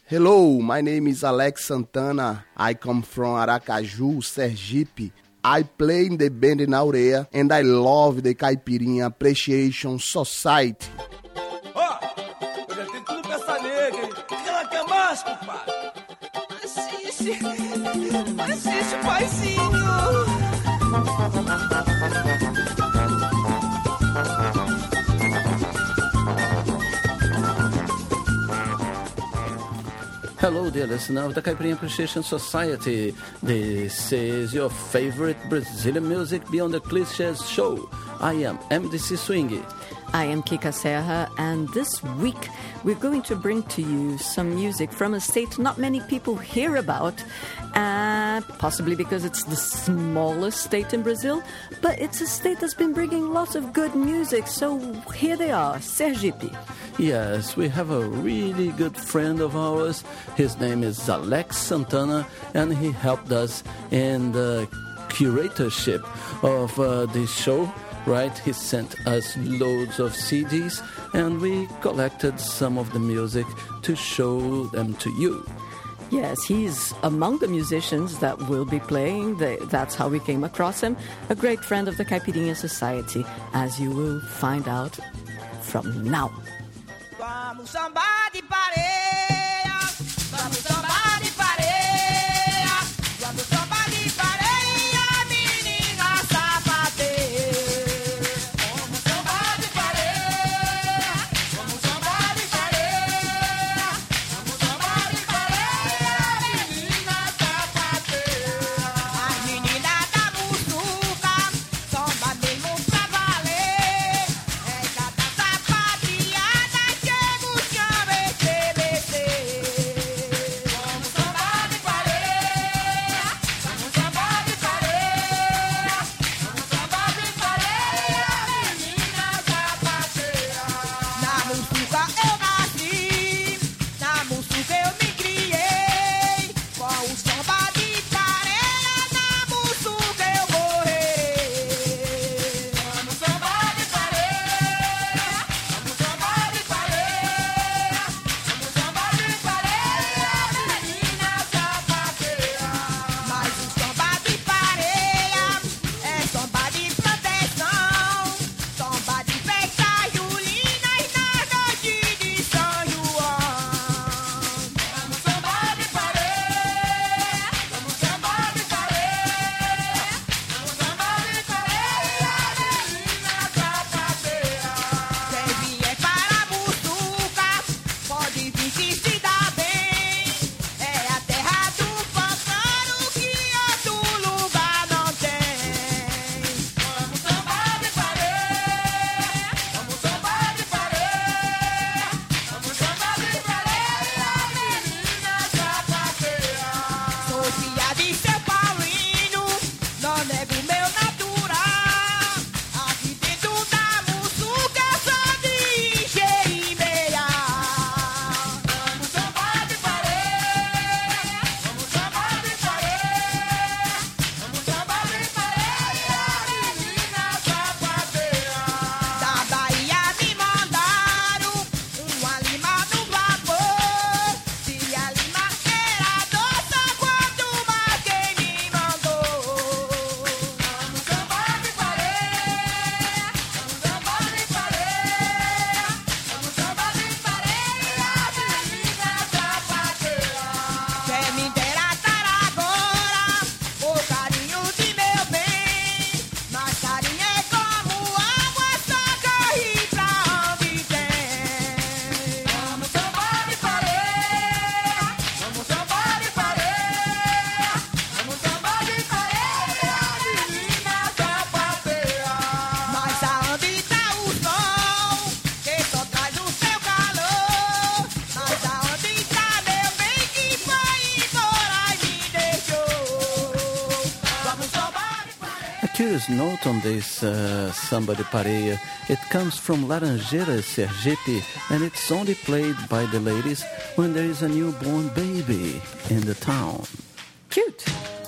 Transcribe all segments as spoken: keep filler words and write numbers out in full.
Hello, my name is Alex Santana. I come from Aracaju, Sergipe. I play in the band Naurea and I love the Caipirinha Appreciation Society. Ó, oh, eu já tenho tudo pra essa nega, hein? O que ela quer mais, compadre? Assiste, assiste, paizinho. Hello, dear listener of the Caipirinha Appreciation Society. This is your favorite Brazilian music beyond the clichés show. I am M D C Swing. I am Kika Serra, and this week we're going to bring to you some music from a state not many people hear about, uh, possibly because it's the smallest state in Brazil, but it's a state that's been bringing lots of good music, so here they are, Sergipe. Yes, we have a really good friend of ours. His name is Alex Santana, and he helped us in the curatorship of uh, this show. Right, he sent us loads of C Ds, and we collected some of the music to show them to you. Yes, he's among the musicians that will be playing. The, that's how we came across him. A great friend of the Caipirinha Society, as you will find out from now. Vamos sambar de pareia, vamos sambar de pareia, vamos sambar de pareia, menina sapateira. Vamos sambar de pareia, vamos sambar de pareia, vamos sambar de pareia, menina sapateira. As meninas da Muçuca samba mesmo pra valer, é cada sapateada que o chão estremecer. Vamos sambar de pareia, vamos sambar de pareia, vamos sambar de pareia, menina sapateira. Na Muçuca eu nasci, na Muçuca eu me criei, com o samba de pareia, na Muçuca eu morrerei. Vamos sambar de pareia, vamos sambar de pareia, vamos sambar de pareia, menina sapateira. Mas o samba de pareia é samba de proteção, samba de festa julina e nas noites de São João. Vamos sambar de pareia, vamos sambar de pareia, vamos sambar de pareia, menina sapateira. Quem vier para a Muçuca pode vir que se dá bem, é a terra do pantano que outro lugar não tem. Vamos sambar de pareia, vamos sambar de pareia, vamos sambar de pareia, menina sapateira. Sou filha de seu Paulino, não nego meu natural. Aqui dentro da Muçuca eu sou de Jerimbeia. Vamos sambar de pareia, vamos sambar de pareia, vamos sambar de pareia, menina sapateira. Da Bahia me mandaram uma lima no vapor. Se a lima era doce, quanto mais quem me mandou. Vamos sambar de pareia, vamos sambar de pareia, vamos sambar de pareia, menina sapateira. Quem me dera estar agora, o carinho de meu bem, mas carinho é como água, só corre pra onde tem. Vamos sambar de pareia, vamos sambar de pareia, vamos sambar de pareia, menina sapateira. Mas aonde tá o sol, que só traz o seu calor? Mas aonde tá meu bem que foi embora e me deixou? Vamos sambar de pareia. A curious note on this uh, Samba de Pareia, it comes from Laranjeiras, Sergipe, and it's only played by the ladies when there is a newborn baby in the town. Cute.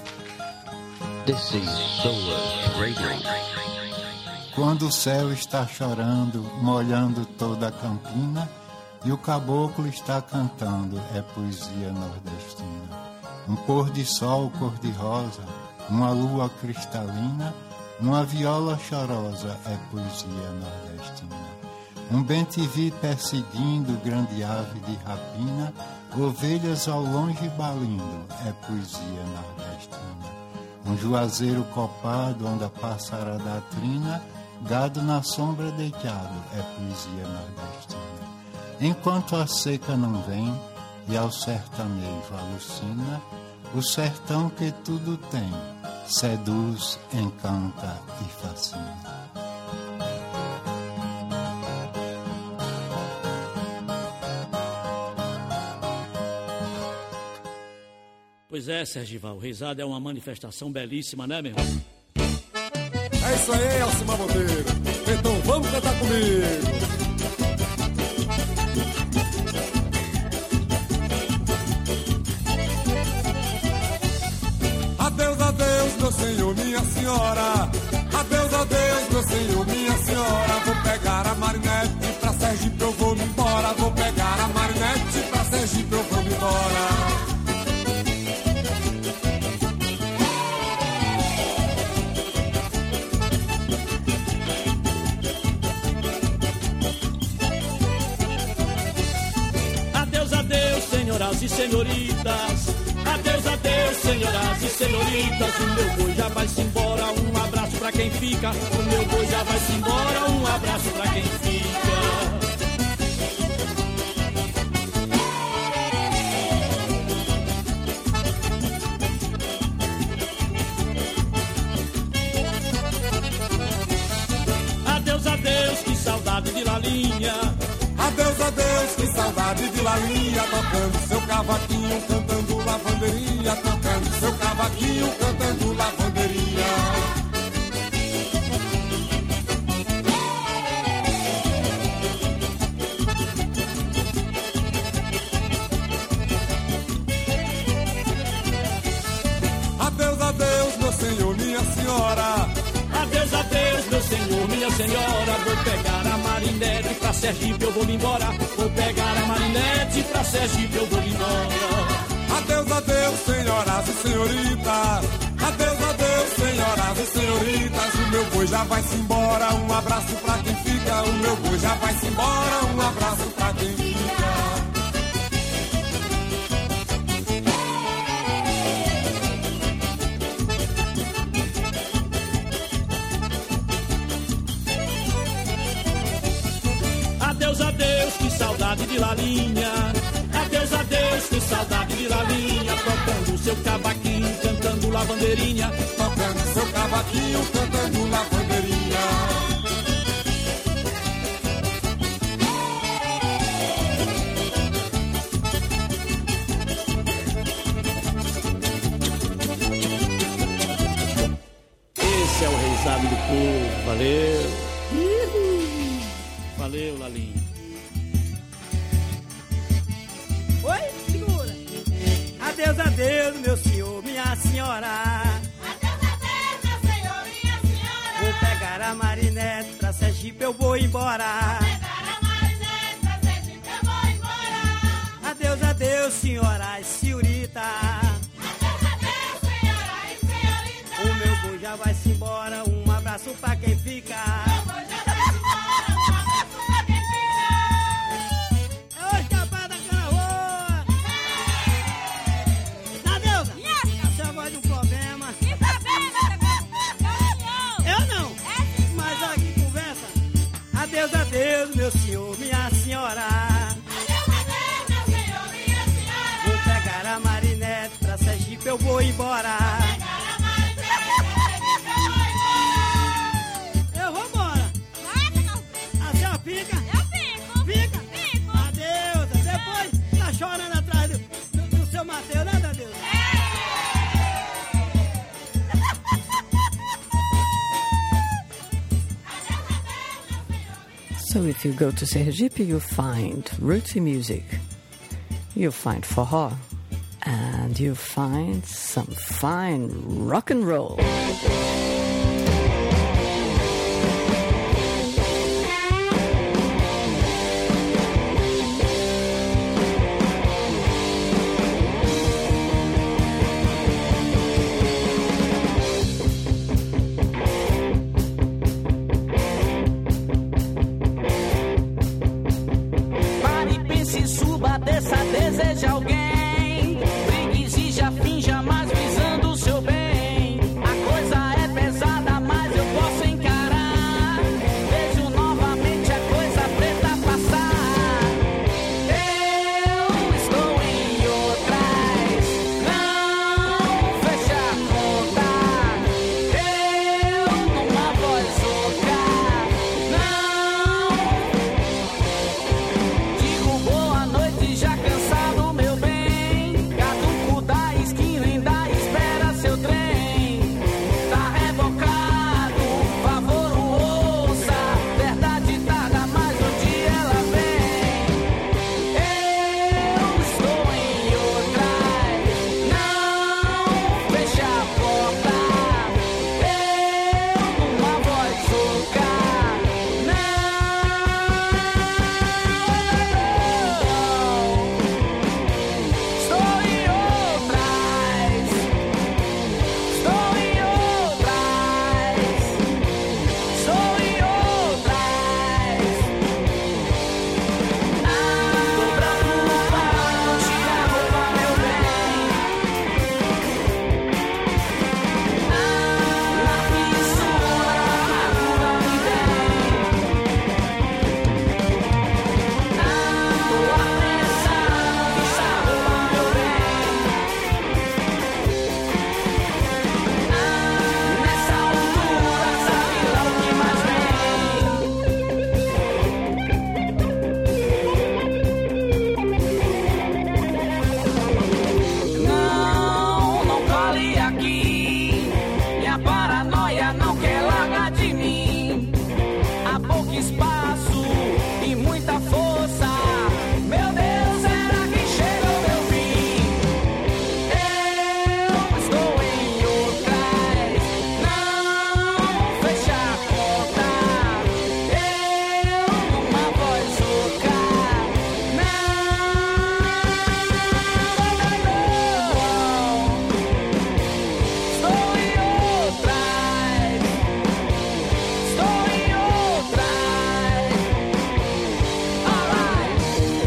This is Solar Radio. Quando o céu está chorando, molhando toda a campina, e o caboclo está cantando, é poesia nordestina. Um pôr de sol cor-de-rosa, uma lua cristalina, uma viola chorosa, é poesia nordestina. Um bem-te-vi perseguindo grande ave de rapina, ovelhas ao longe balindo, é poesia nordestina. Um juazeiro copado onde a passarada trina, gado na sombra deitado, é poesia nordestina. Enquanto a seca não vem e ao sertanejo alucina, o sertão que tudo tem, seduz, encanta e fascina. Pois é, Sergival, risada é uma manifestação belíssima, né, meu irmão? É isso aí, Alcimar Monteiro. Então vamos cantar comigo. Adeus, adeus, meu senhor, minha senhora. Adeus, adeus, meu senhor, minha senhora. Vou pegar a Marinette pra Sergipe, eu vou me embora. Vou pegar a Marinette pra Sergipe, eu vou me embora. Senhoras e senhoritas, adeus, adeus, senhoras e senhoritas. O meu boi já vai-se embora, um abraço pra quem fica. O meu boi já vai-se embora, um abraço pra quem fica. Adeus, adeus, que saudade de Lalinha. Adeus, adeus, que saudade de Lalinha. Tocando seu cavaquinho, cantando lavanderinha. Tocando seu cavaquinho, cantando lavanderinha. Adeus, adeus, meu senhor, minha senhora. Adeus, adeus, meu senhor, minha senhora. Vou pegar a Marinette pra Sergipe, eu vou me embora. Vou pegar a Marinette pra Sergipe, eu vou me embora. Adeus, adeus, senhoras e senhoritas. Adeus, adeus, senhoras e senhoritas. O meu boi já vai-se embora, um abraço pra quem fica. O meu boi já vai-se embora, um abraço pra quem fica. Adeus, adeus, que saudade de Lalinha. Adeus, adeus, que saudade de Lalinha. Tocando seu cavaquinho, cantando lavanderinha. Tocando seu cavaquinho, cantando lavanderinha. Esse é o reizado do povo, valeu. Valeu, Lalinha. Oi, segura. Adeus, adeus, meu senhor, minha senhora. Adeus, adeus, meu senhor, minha senhora. Vou pegar a Marinette pra Sergipe, eu vou embora. Pegar a Marinette pra Sergipe, eu vou embora. Adeus, adeus, senhoras e senhorita. Adeus, adeus, senhora e senhorita. O meu boi já vai-se embora, um abraço pra quem fica. Meu boi já vai-se embora, um abraço pra quem fica. É hoje que a barra da cana voa. Nadeuza, essa é a voz de um problema. Que problema, meu Eu não, É sim, mas olha que conversa. Adeus, adeus, meu senhor, minha senhora. Adeus, adeus, meu senhor, minha senhora. Vou pegar a Marinette pra Sergipe, eu vou embora. Pegar a Marinette pra Sergipe, eu vou embora. Eu vou embora. Vai, fica. A senhora fica? Eu fico. Fica? Fico. Adeus, depois tá chorando atrás do, do, do seu Mateus, né, Adeus? So if you go to Sergipe, you'll find rootsy music, you'll find forró, and you'll find some fine rock and roll. suba, desça, deseje alguém. Brigue, exija, finja, mas visando o seu bem. A coisa é pesada, mas eu posso encarar. Vejo novamente a coisa preta passar. Eu estou em outras, não fecha a conta. Eu numa voz rouca, não digo boa noite já cansado, meu bem. Caduco da esquina ainda espera seu trem. Tá rebocado, favor o ouça. Verdade tarda, mas um dia ela vem. Eu estou em outras, não fecha a porta. Eu numa voz rouca, estou em outras, estou em outras, estou em outras. Dobrando o pau, tira a roupa, meu bem. Na fissura, a cura me vem. Tô apressado, vista a roupa, meu bem. Nessa altura, sabe lá o que mais vem. Não, não cole aqui. Minha paranoia não quer largar de mim. Há pouco espaço e muita força. Meu Deus, será que chega o meu fim? Eu estou em outras, não fecha a conta. Eu numa voz rouca, não. Estou em outras, estou em outras. Alright.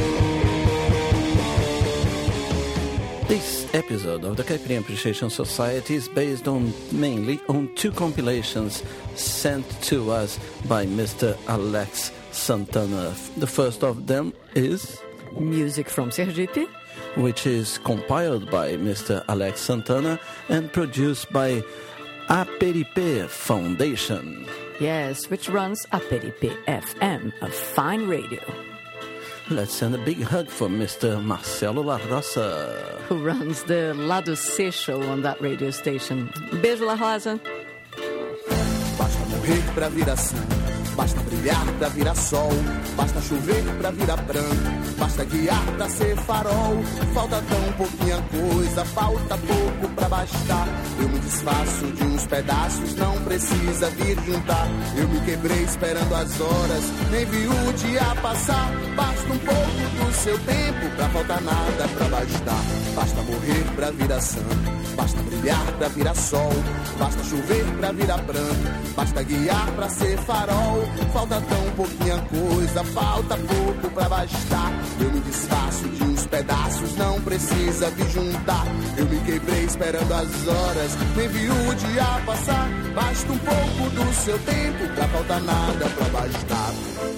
This episode of the Caipirinha Appreciation Society is based on mainly on two compilations sent to us by Mister Alex Santana. The first of them is, Music from Sergipe. which is compiled by Mister Alex Santana and produced by Aperipe Foundation. Yes, which runs Aperipe F M, a fine radio. Let's send a big hug for Mister Marcelo La Rosa. Who runs the Lado C show on that radio station. Beijo, La Rosa. Basta morrer pra virar sangue, basta brilhar pra virar sol, basta chover pra virar pranto, basta guiar pra ser farol. Falta tão pouquinha coisa, falta pouco pra bastar. Eu me desfaço de uns pedaços, não precisa vir juntar. Eu me quebrei esperando as horas, nem vi o dia passar. Basta um pouco do seu tempo pra faltar nada pra bastar. Basta morrer pra virar santo, basta brilhar pra virar sol, basta chover pra virar pranto, basta guiar pra ser farol. Falta tão pouquinha coisa, falta pouco pra bastar. Eu me desfaço de uns pedaços, não precisa vir juntar. Eu me quebrei esperando as horas, nem vi o dia passar. Basta um pouco do seu tempo pra faltar nada pra bastar.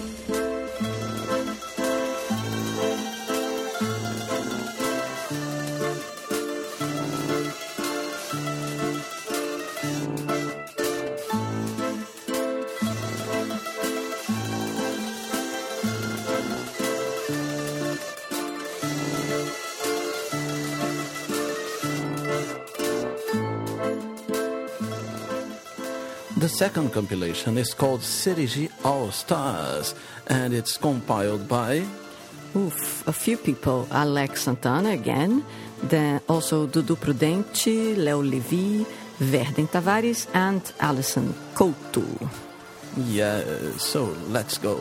The second compilation is called Serigi All Stars, and it's compiled by Oof, a few people. Alex Santana again, then also Dudu Prudente, Leo Levi, Verden Tavares, and Alison Couto. Yeah, so let's go.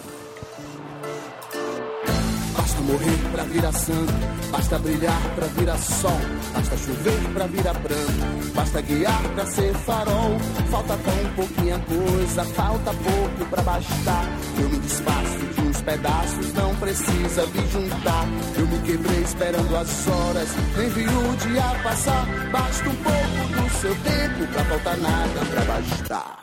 Basta morrer pra virar santo, basta brilhar pra virar sol, basta chover pra virar pranto, basta guiar pra ser farol. Falta tão pouquinha coisa, falta pouco pra bastar. Eu me desfaço de uns aos pedaços, não precisa me juntar. Eu me quebrei esperando as horas, nem vi o dia passar. Basta um pouco do seu tempo pra faltar nada pra bastar.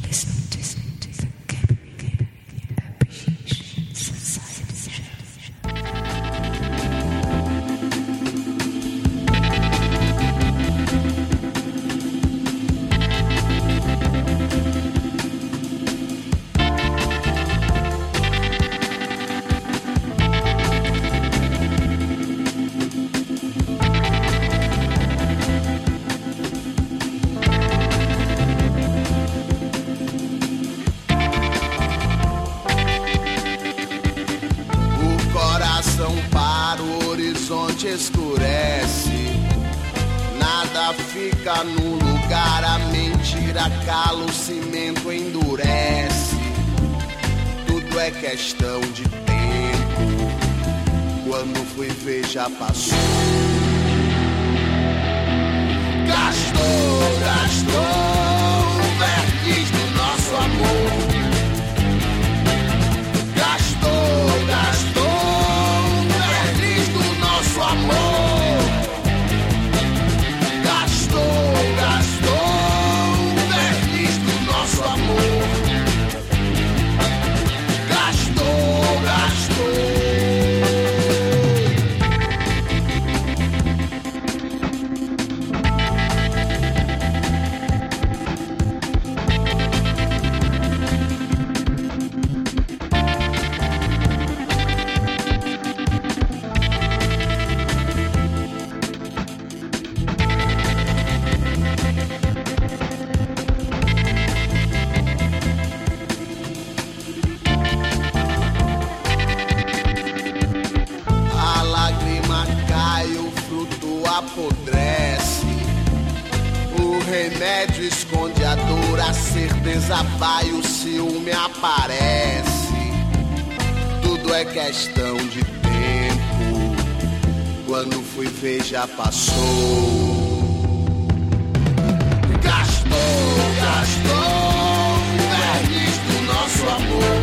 Escurece, nada fica no lugar, a mentira cala, o cimento endurece. Tudo é questão de tempo, quando fui ver já passou. Gastou, gastou o verniz do nosso amor. Gastou, gastou nosso amor. Gastou, gastou o verniz do nosso amor. Gastou, gastou. Apodrece, o remédio esconde a dor, a certeza vai, o ciúme aparece. Tudo é questão de tempo, quando fui ver já passou. Gastou, gastou o verniz do nosso amor.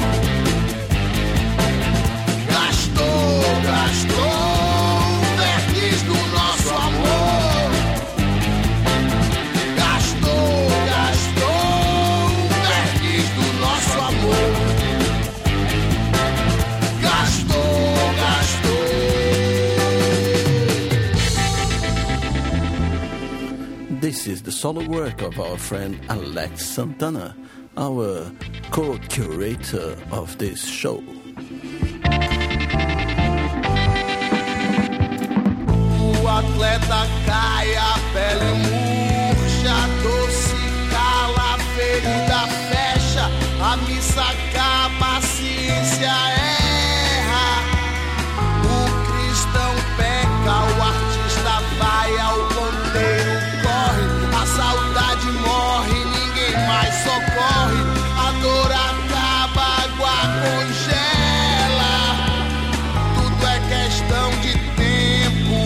Gastou, gastou do nosso amor. Gastou, gastou o verniz do nosso amor. Gastou, gastou. This is the solo work of our friend Alex Santana, our co-curator of this show. O atleta cai, a pele murcha, a dor se cala, a ferida fecha, a missa acaba, a ciência erra. O cristão peca, o artista vai ao ponteiro, corre, a saudade morre, ninguém mais socorre, a dor acaba, a água congela, tudo é questão de tempo.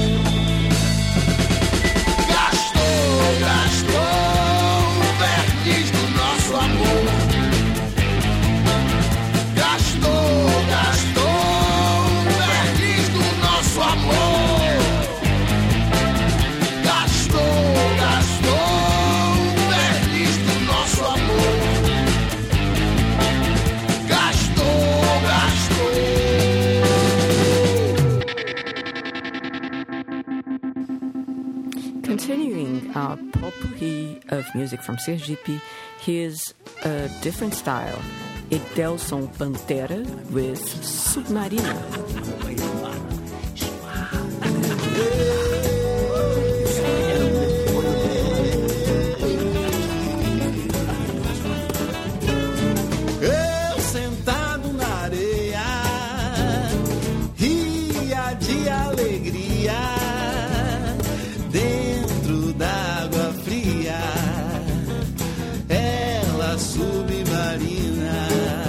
Gastou o verniz do nosso amor. Gastou, gastou o verniz do nosso amor. Gastou, gastou o verniz do nosso amor. Gastou, gastou. Continuing our potpourri of music from Sergipe, here's a different style. Edelson Pantera with Submarina. Eu sentado na areia, ria de alegria, dentro d'água fria, ela submarina.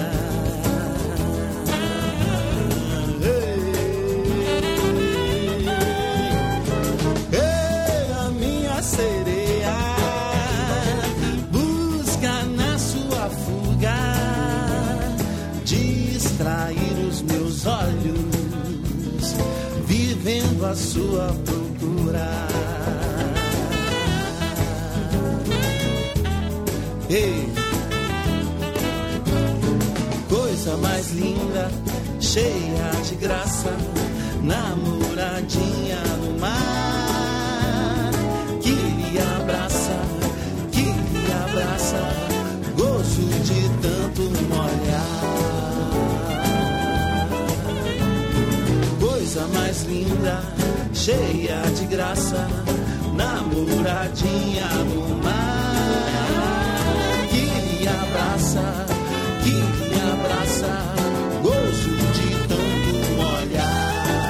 Ei, ei, a minha sereia busca na sua fuga distrair os vivendo a sua procura. Ei, coisa mais linda, cheia de graça, namoradinha no mar, que lhe abraça, que lhe abraça, gozo de tanto molhar. Coisa mais linda, cheia de graça, namoradinha no mar, que lhe abraça, que lhe abraça, gozo de tanto molhar.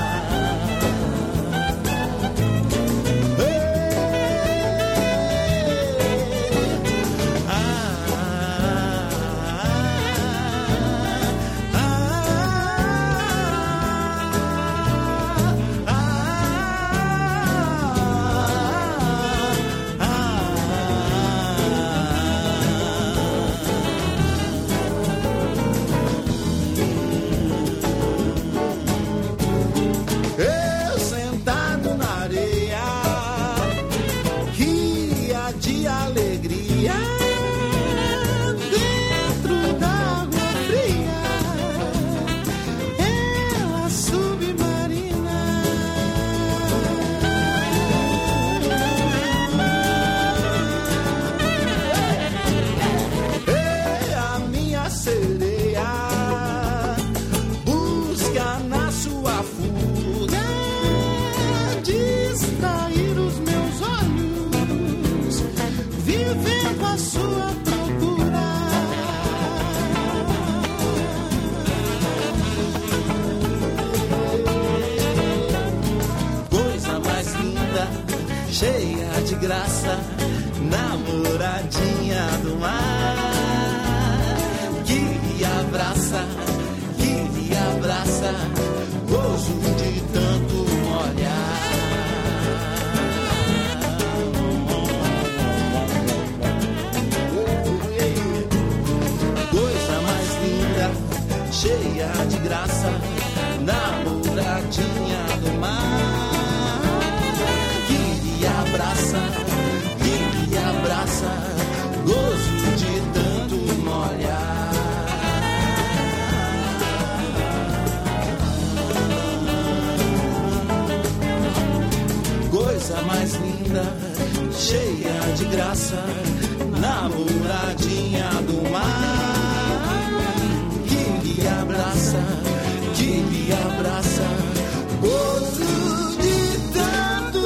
Cheia de graça, namoradinha do mar, que lhe abraça, que lhe abraça, gozo de tanto molhar. Coisa mais linda, cheia de graça, namoradinha do mar, abraça, que lhe abraça, gozo de tanto molhar. Coisa mais linda, cheia de graça, namoradinha do mar, que lhe abraça, que lhe abraça, gozo de tanto.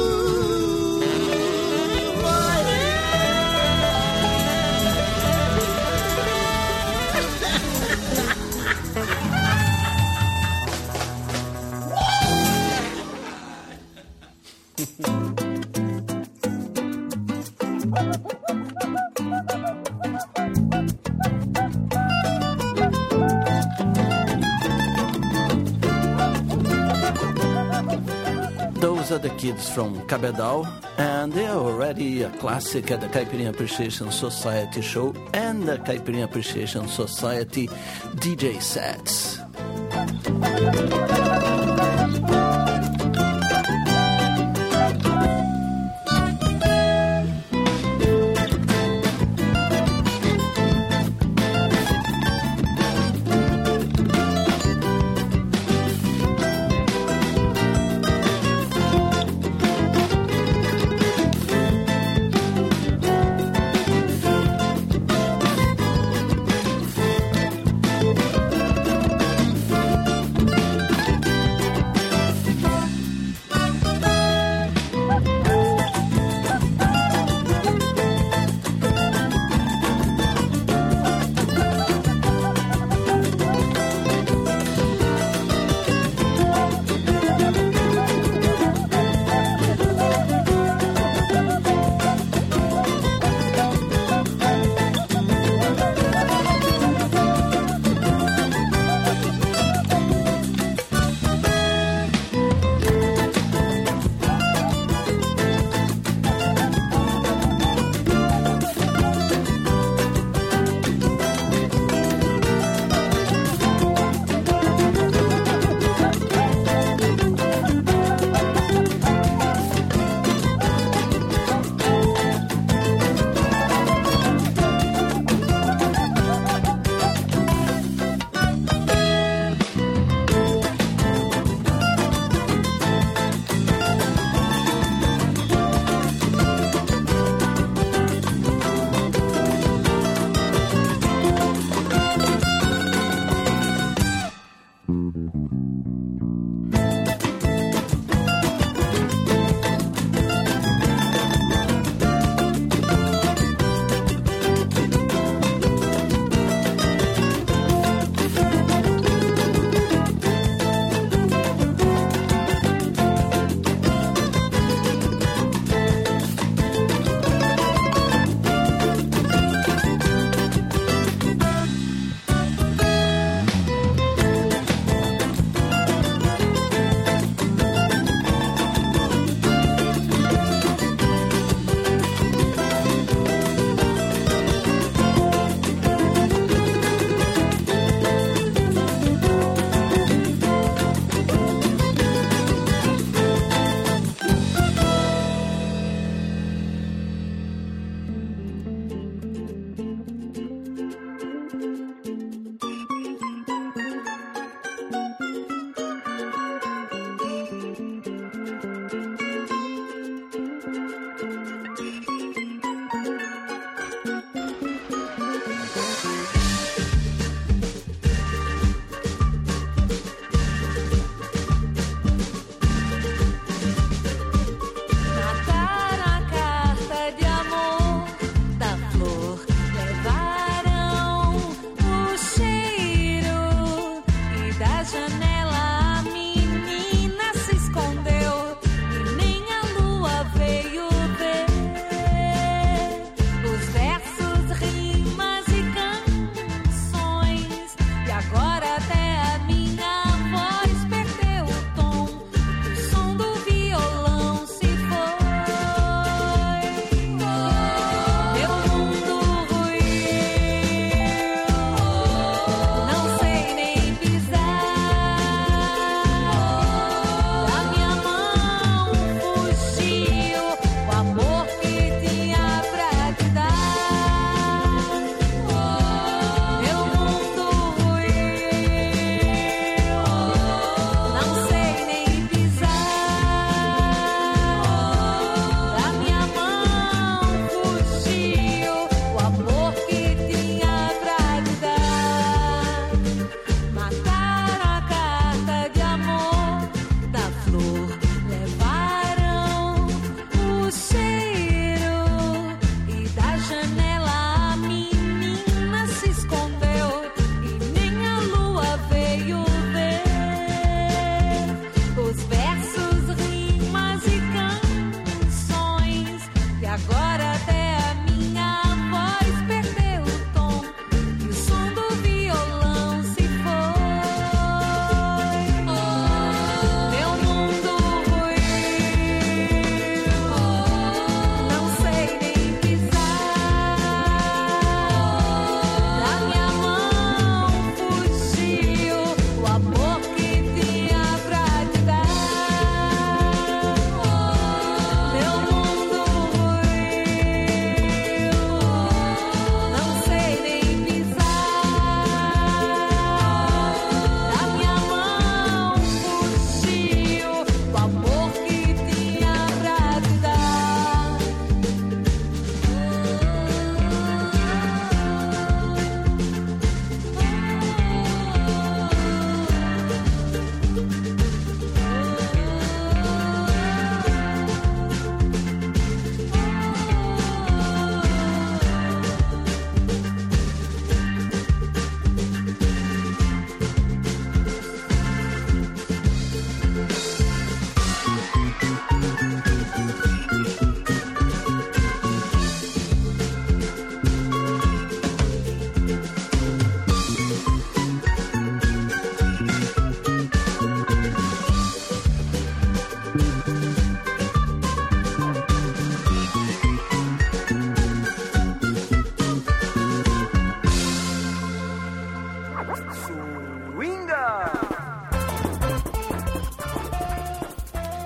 Those are the kids from Cabedal, and they are already a classic at the Caipirinha Appreciation Society show and the Caipirinha Appreciation Society D J sets.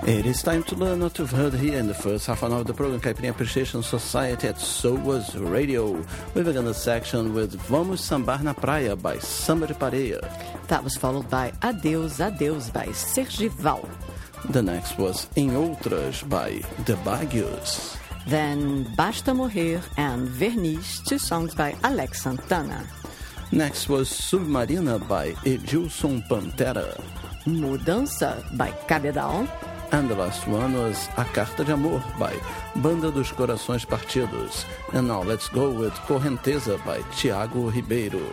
It is time to learn what you've heard here in the first half an hour of the program Caipirinha Appreciation Society at So Was Radio. We began the section with Vamos Sambar na Praia by Samba de Pareia. That was followed by Adeus, Adeus by Sergival. The next was Em Outras by The Baguios. Then Basta Morrer and Verniz, two songs by Alex Santana. Next was Submarina by Edilson Pantera. Mudança by Cabedal. And the last one was A Carta de Amor by Banda dos Corações Partidos. And now let's go with Correnteza by Tiago Ribeiro.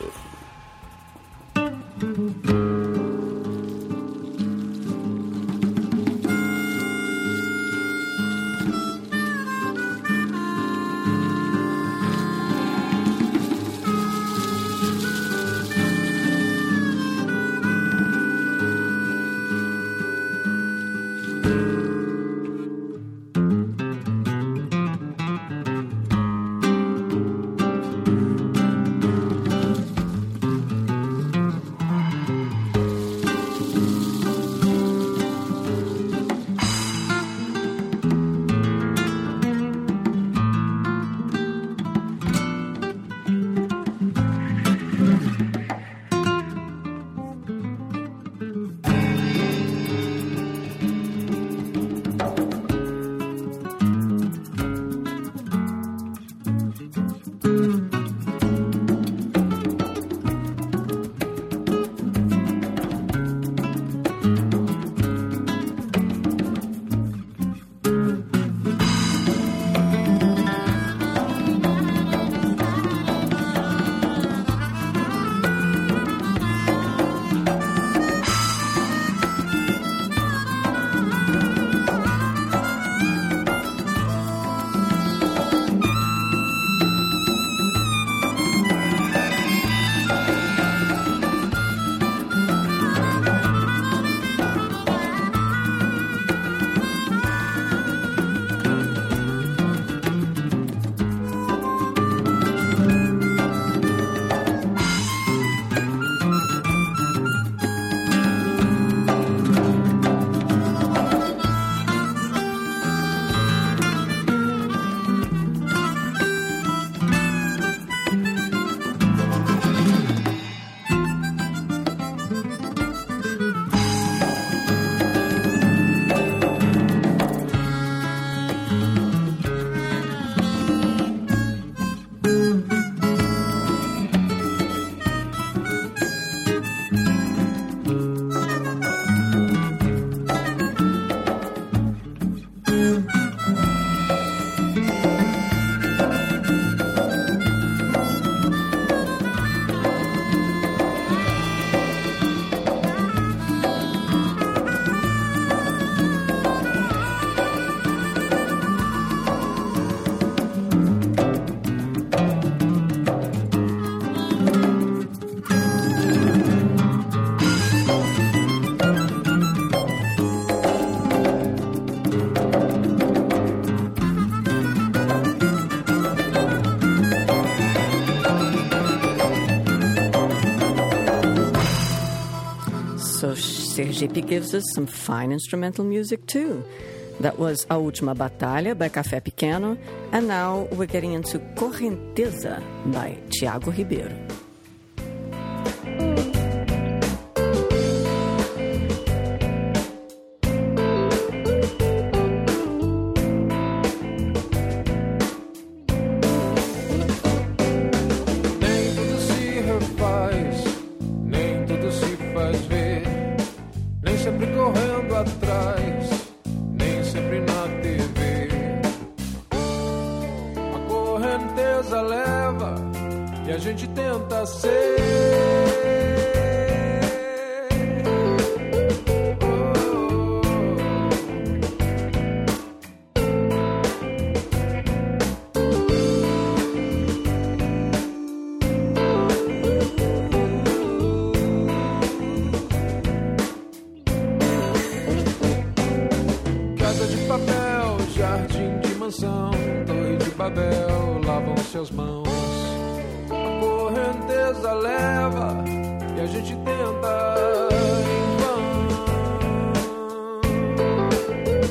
Sergipe gives us some fine instrumental music too. That was A Última Batalha by Café Pequeno, and now we're getting into Correnteza by Tiago Ribeiro. Suas mãos, a correnteza leva e a gente tenta em vão.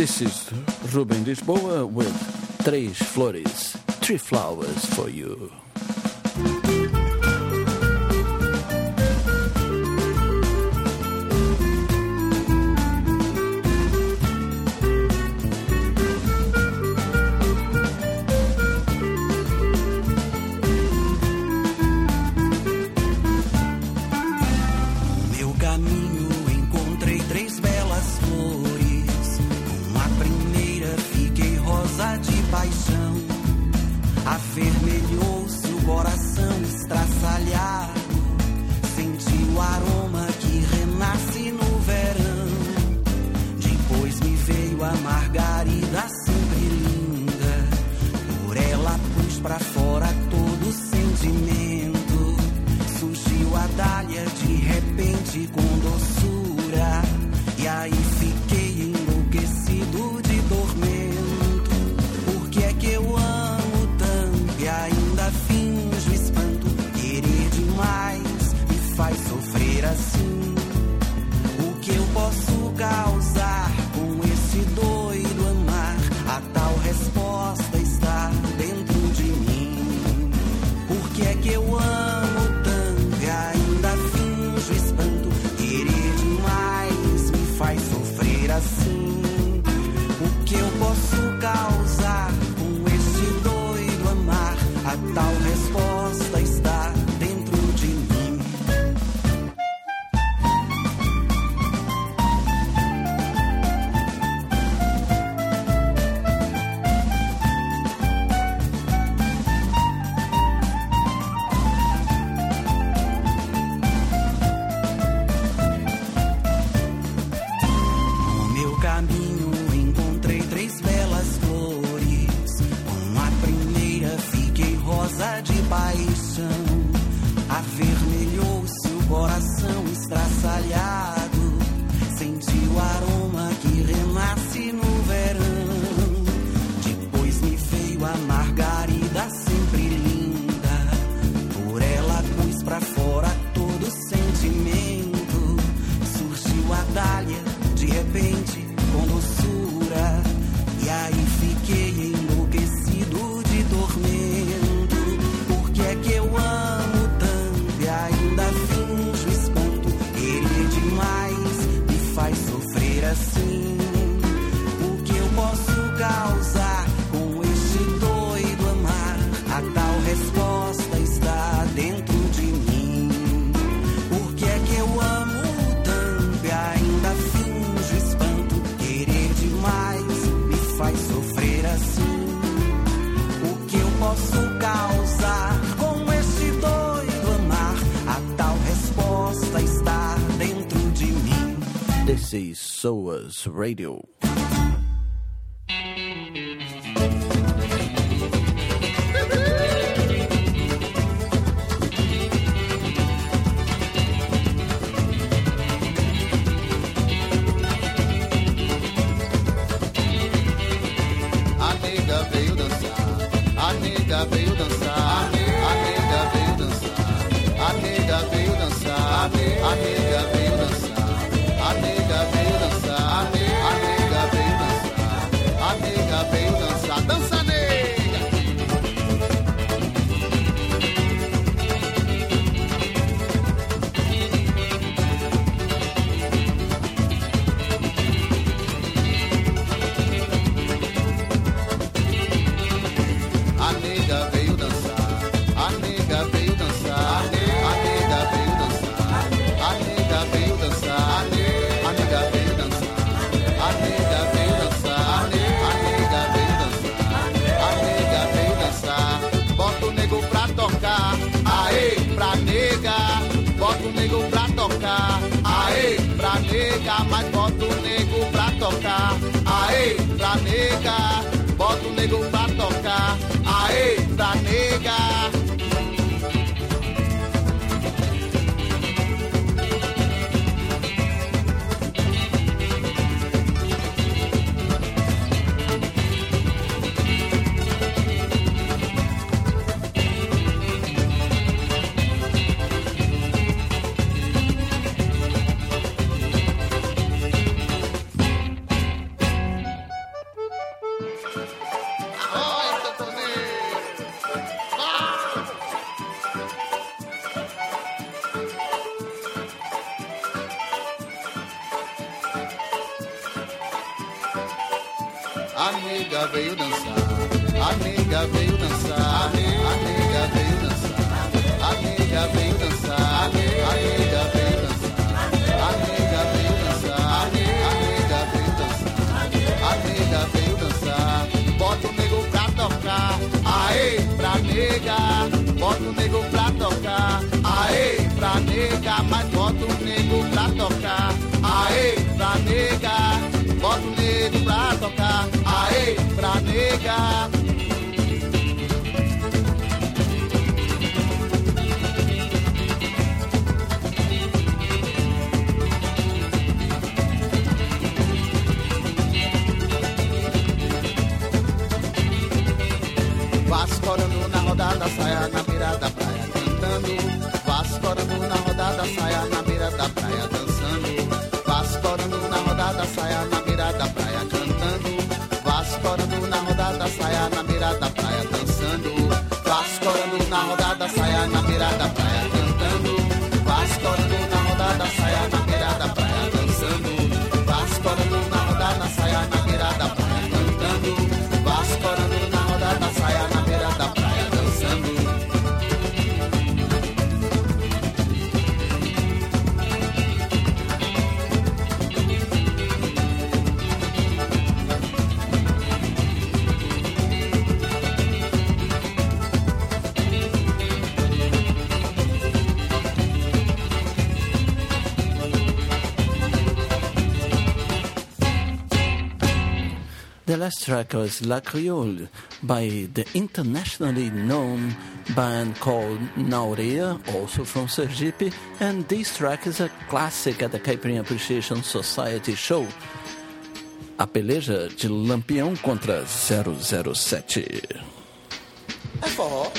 This is Rubem Lisboa with Três Flores, Three Flowers for You. Avermelhou-se o coração estraçalhado, senti o aroma que renasce no verão. Depois me veio a margarida sempre linda, por ela pus pra fora todo o sentimento. Surgiu a dália de repente com doçura, e aí fiquei enlouquecido de tormento. Por que é que eu amo e ainda finjo espanto? Querer demais me faz sofrer assim. O que eu posso causar com esse doido amar? A tal resposta está dentro de mim. Por que é que eu amo tanto e ainda finjo espanto? Querer demais me faz sofrer assim. O que eu posso causar com esse doido amar? A tal resposta está dentro de mim. No meu caminho encontrei três belas flores. Com a primeira fiquei rosa de paixão. Avermelhou-se o coração estraçalhado, senti o aroma que renasce no verão. Depois me veio a margarida sempre linda, por ela pus pra fora todo o sentimento. Surgiu a dália de repente com doçura, e aí fiquei enlouquecido de tormento. Por que é que eu amo tanto e ainda finjo espanto? Querer demais me faz sofrer assim. O que eu posso causar com este doido amar? A tal resposta está dentro de mim. Por que é que eu amo tanto e ainda finjo espanto? Querer demais me faz sofrer assim. O que eu posso causar com esse doido amar? A tal resposta está dentro de mim. This is SOAS Radio. A nega veio dançar, a nega veio dançar, a nega veio dançar, a nega veio dançar, a nega veio dançar, a nega veio dançar, a nega veio dançar, a nega veio dançar, dança nega. A nega veio dançar, a nega veio dançar, a nega veio dançar, a nega veio dançar, a nega veio dançar, a nega veio dançar, a nega veio dançar, a nega veio dançar. Bota o nego pra tocar, aê, pra nega. Bota o nego pra tocar, aê, pra nega. Mas bota o nego pra tocar, aê, pra nega. Bota o nego pra tocar, aê, pra nega. nega veio dançar, a nega veio dançar, a nega veio dançar, a nega veio dançar, a nega veio dançar, a nega veio dançar, a nega veio dançar, a nega veio dançar. Bota o nego pra tocar, aê, pra nega. Bota o nego pra tocar, aê, pra nega. Mas bota o nego pra tocar, aê, pra nega. Bota o nego pra tocar, aê, pra nega. Vascorando na rodada, saia na beira da praia cantando. Vascorando na rodada, saia na beira da praia dançando. Vascorando na rodada, saia na beira da praia cantando. Vascorando na rodada, saia na beira da praia dançando. Vascorando na rodada, saia na beira da praia cantando. Vascorando na rodada, saia na beira da praia dançando. Vascorando na rodada, saia na beira da praia cantando. Vascorando na rodada, saia na beira da praia dançando. The last track was La Creole by the internationally known band called Naurea, also from Sergipe, and this track is a classic at the Caipirinha Appreciation Society show. A peleja de Lampião contra zero zero sete. É forró.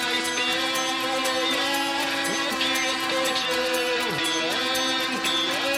Yeah.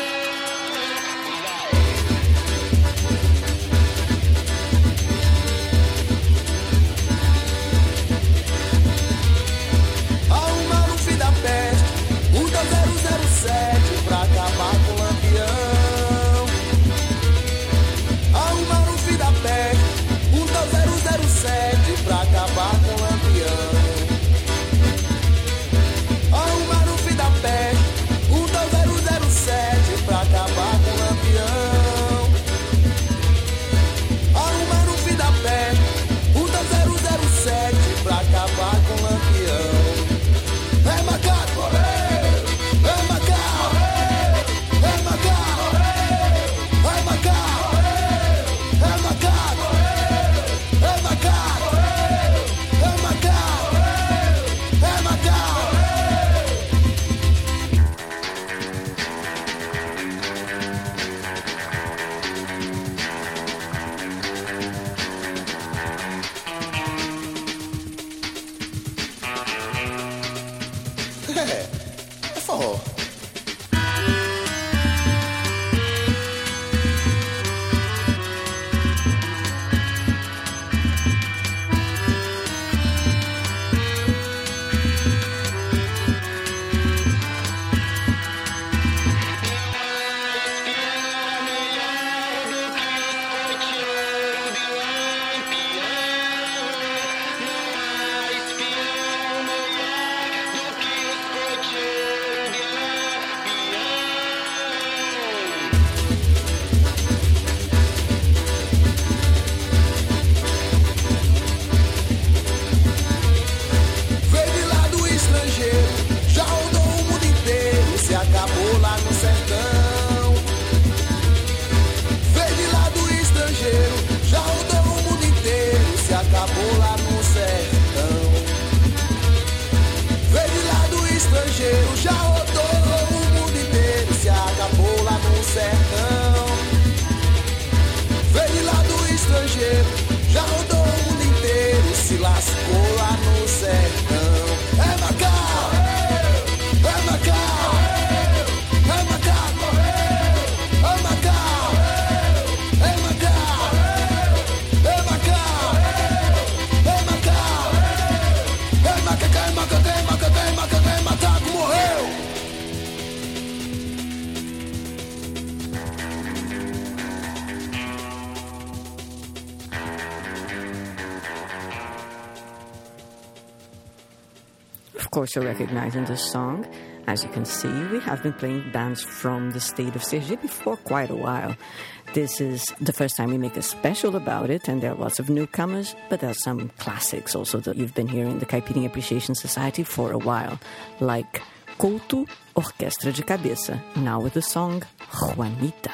course, you're recognizing this song. As you can see, we have been playing bands from the state of Sergipe for quite a while. This is the first time we make a special about it, and there are lots of newcomers, but there are some classics also that you've been hearing in the Caipirinha Appreciation Society for a while, like Couto Orquestra de Cabeça, now with the song Juanita.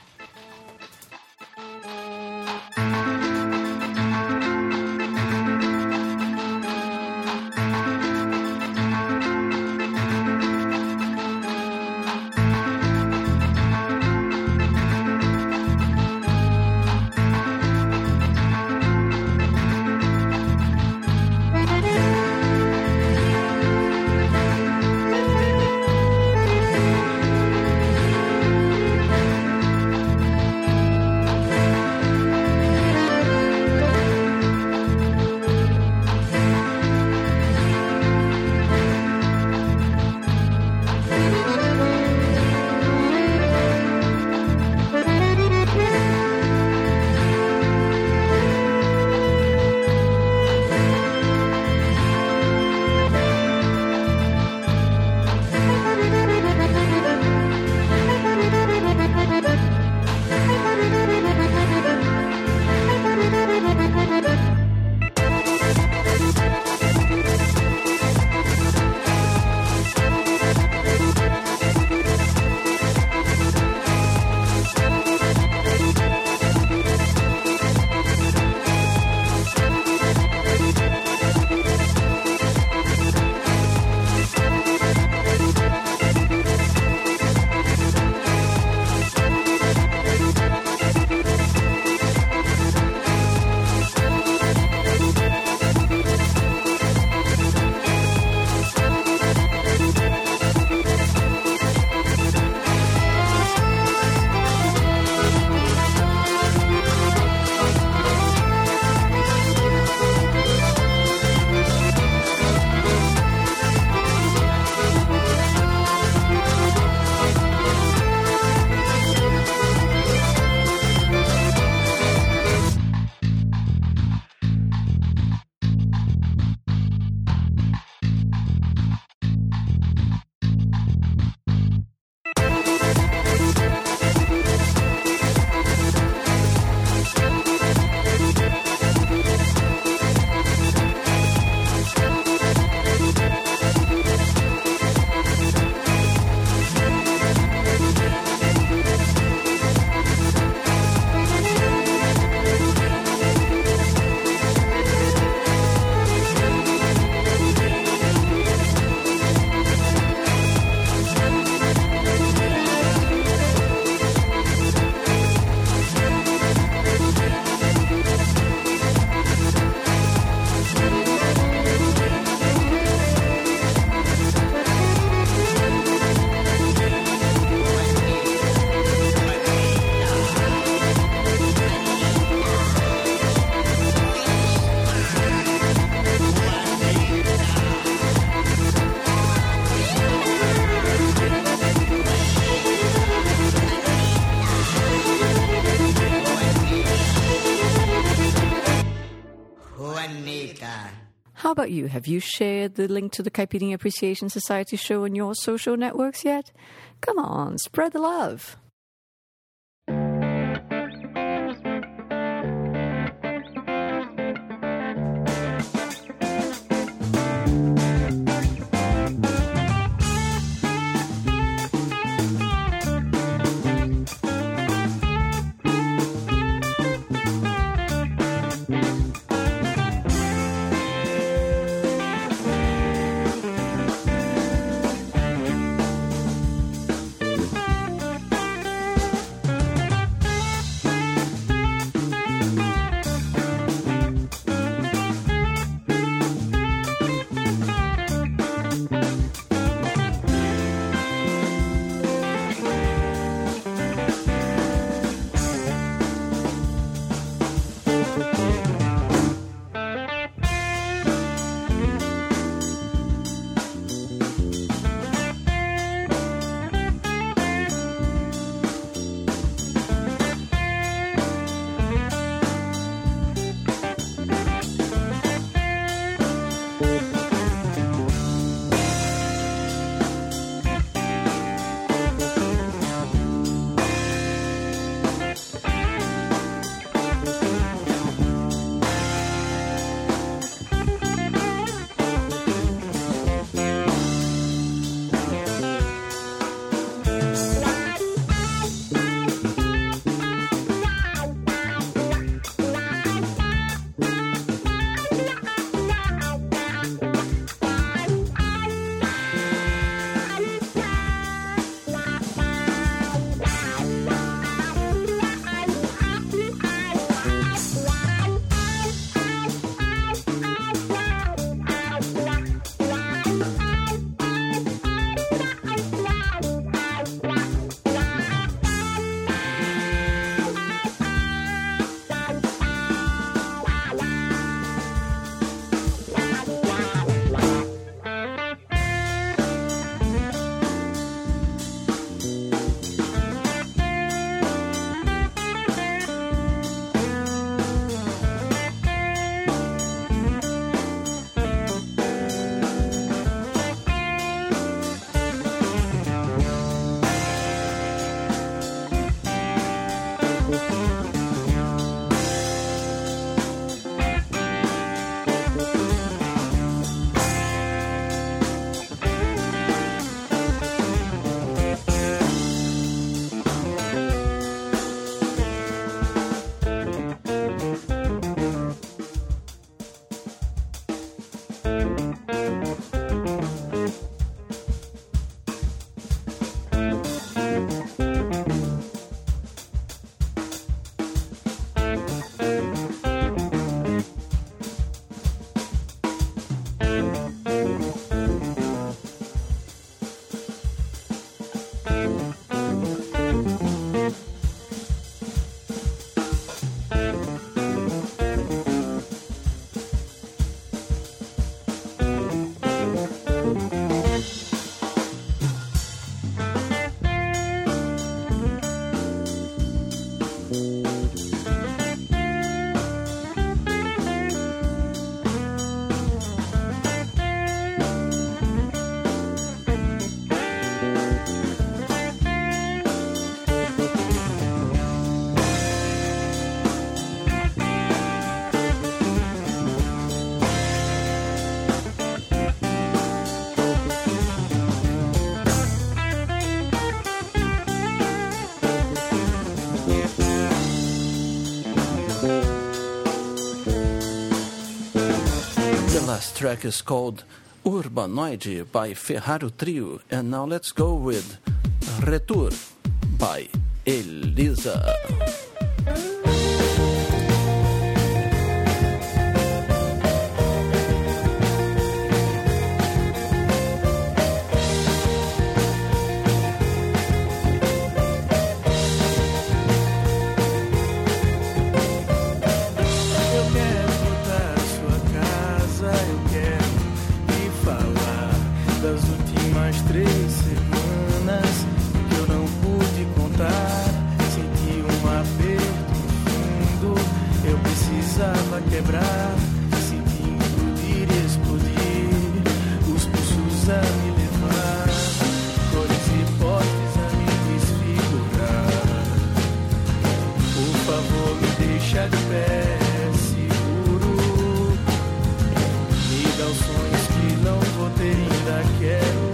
How about you? Have you shared the link to the Caipirinha Appreciation Society show on your social networks yet? Come on, spread the love. Last track is called Urbanoide by Ferraro Trio, and now let's go with Retour by Elisa. Quebrar, senti implodir e explodir, os pulsos a me levar, cores e portes a me desfigurar. Por favor, me deixa de pé, seguro, me dá os sonhos que não vou ter, ainda quero.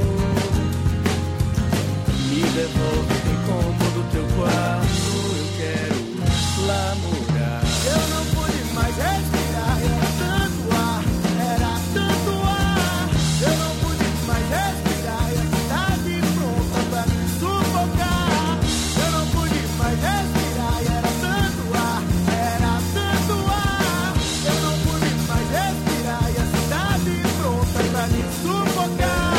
Me devolve o incômodo do teu quarto, eu quero lá morar. Eu não pude mais respirar, era tanto ar, era tanto ar. Eu não pude mais respirar, e a cidade pronta pra me sufocar. Eu não pude mais respirar, e era tanto ar, era tanto ar. Eu não pude mais respirar, e a cidade pronta pra me sufocar.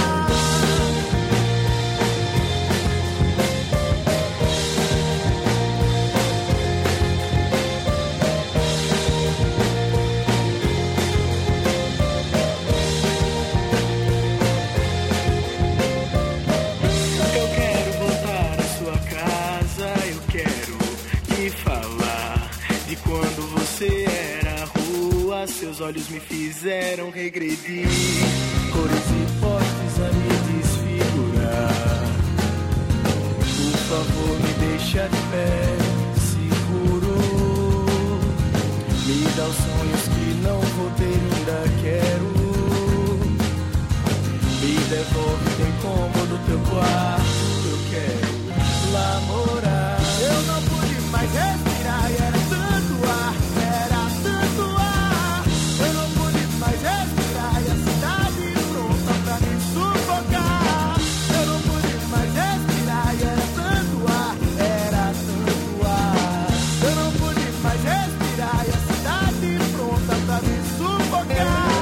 Seus olhos me fizeram regredir, cores e portes a me desfigurar. Por favor, me deixa de pé, seguro. Me dá os sonhos que não vou ter, ainda quero. Me devolve o incômodo do teu quarto, eu quero lá morar. Eu não pude mais respirar, e era tanto ar, era tanto ar. Eu não pude mais respirar, e a cidade pronta pra me sufocar. Eu não pude mais respirar, e era tanto ar, era tanto ar. Eu não pude mais respirar, e a cidade pronta pra me sufocar.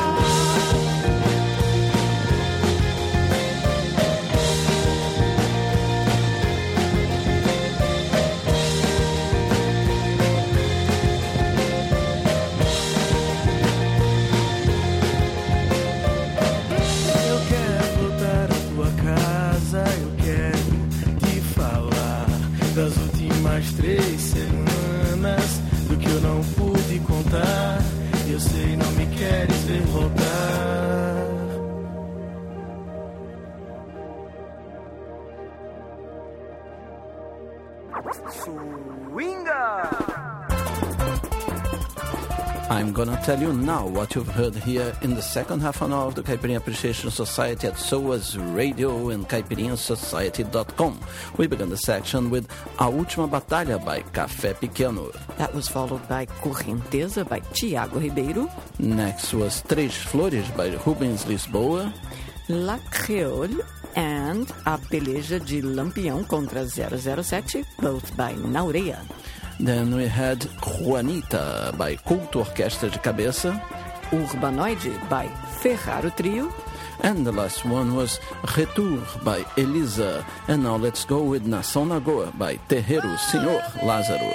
Das últimas três semanas, do que eu não pude contar, eu sei, não me queres ver voltar. Swinga! I'm gonna tell you now what you've heard here in the second half an hour of the Caipirinha Appreciation Society at S O A S Radio and caipirinha society dot com. We began the section with A Última Batalha by Café Pequeno. That was followed by Correnteza by Tiago Ribeiro. Next was Três Flores by Rubens Lisboa. La Creole and A Peleja de Lampião contra zero zero sete, both by Naureia. Then we had Juanita by Culto Orquestra de Cabeça. Urbanoide by Ferraro Trio. And the last one was Retour by Elisa. And now let's go with Nação Nagoa by Terreiro Senhor Lázaro.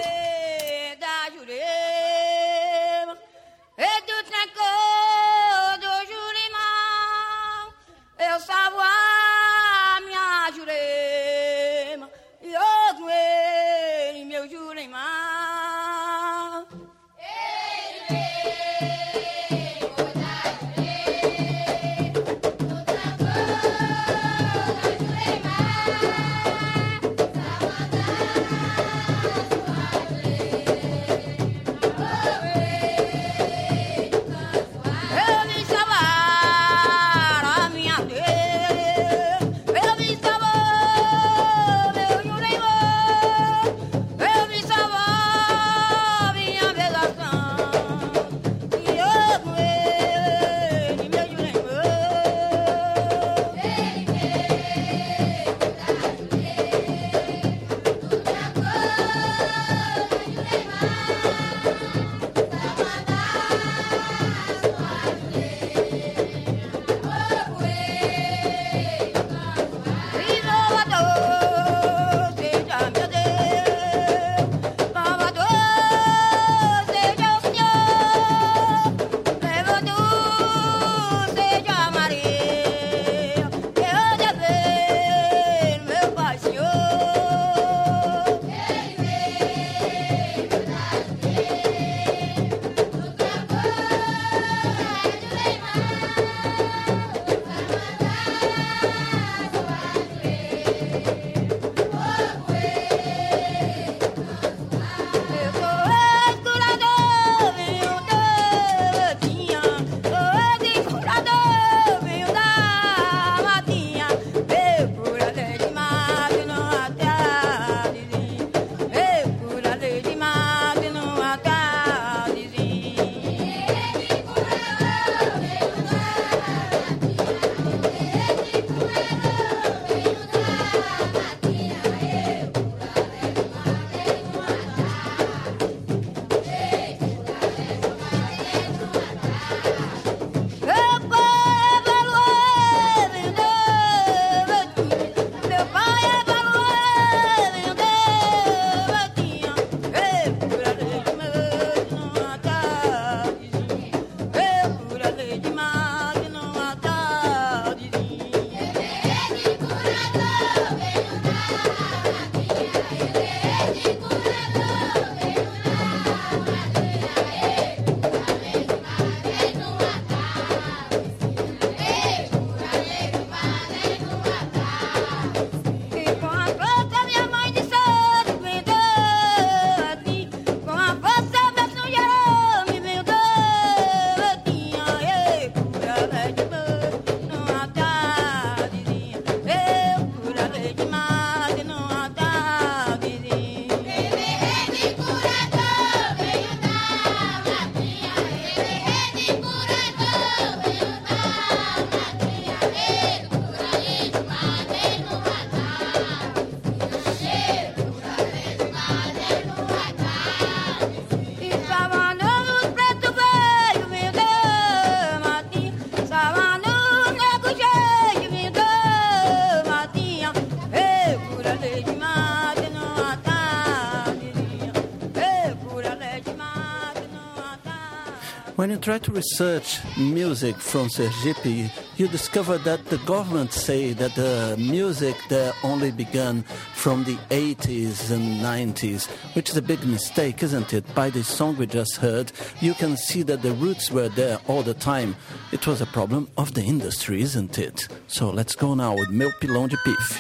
When you try to research music from Sergipe, you discover that the government say that the music there only began from the eighties and nineties, which is a big mistake, isn't it? By the song we just heard, you can see that the roots were there all the time. It was a problem of the industry, isn't it? So let's go now with Meu Pilão de Pife.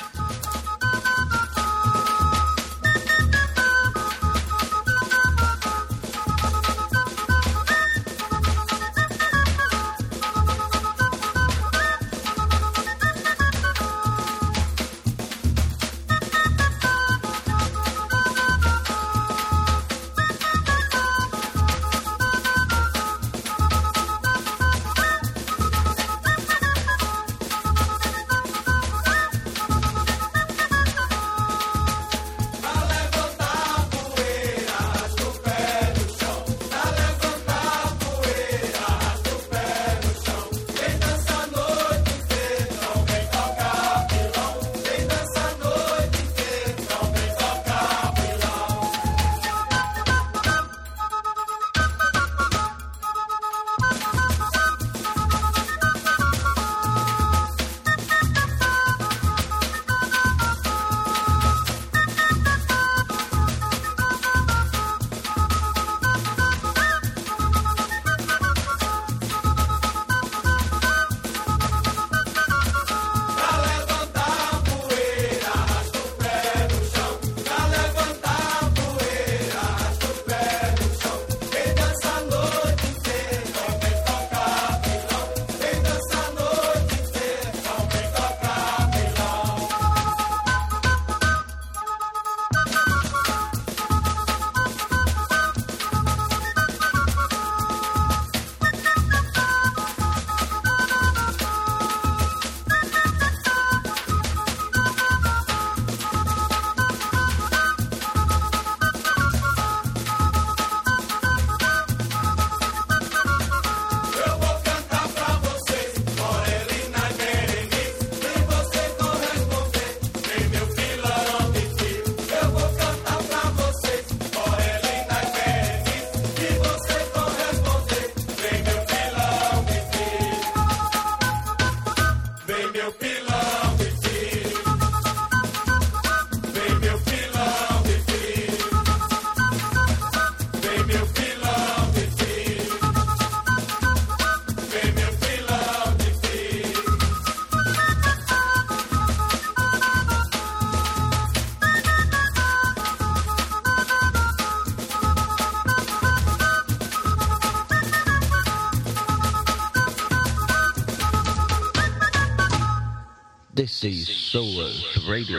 This is Soul Radio.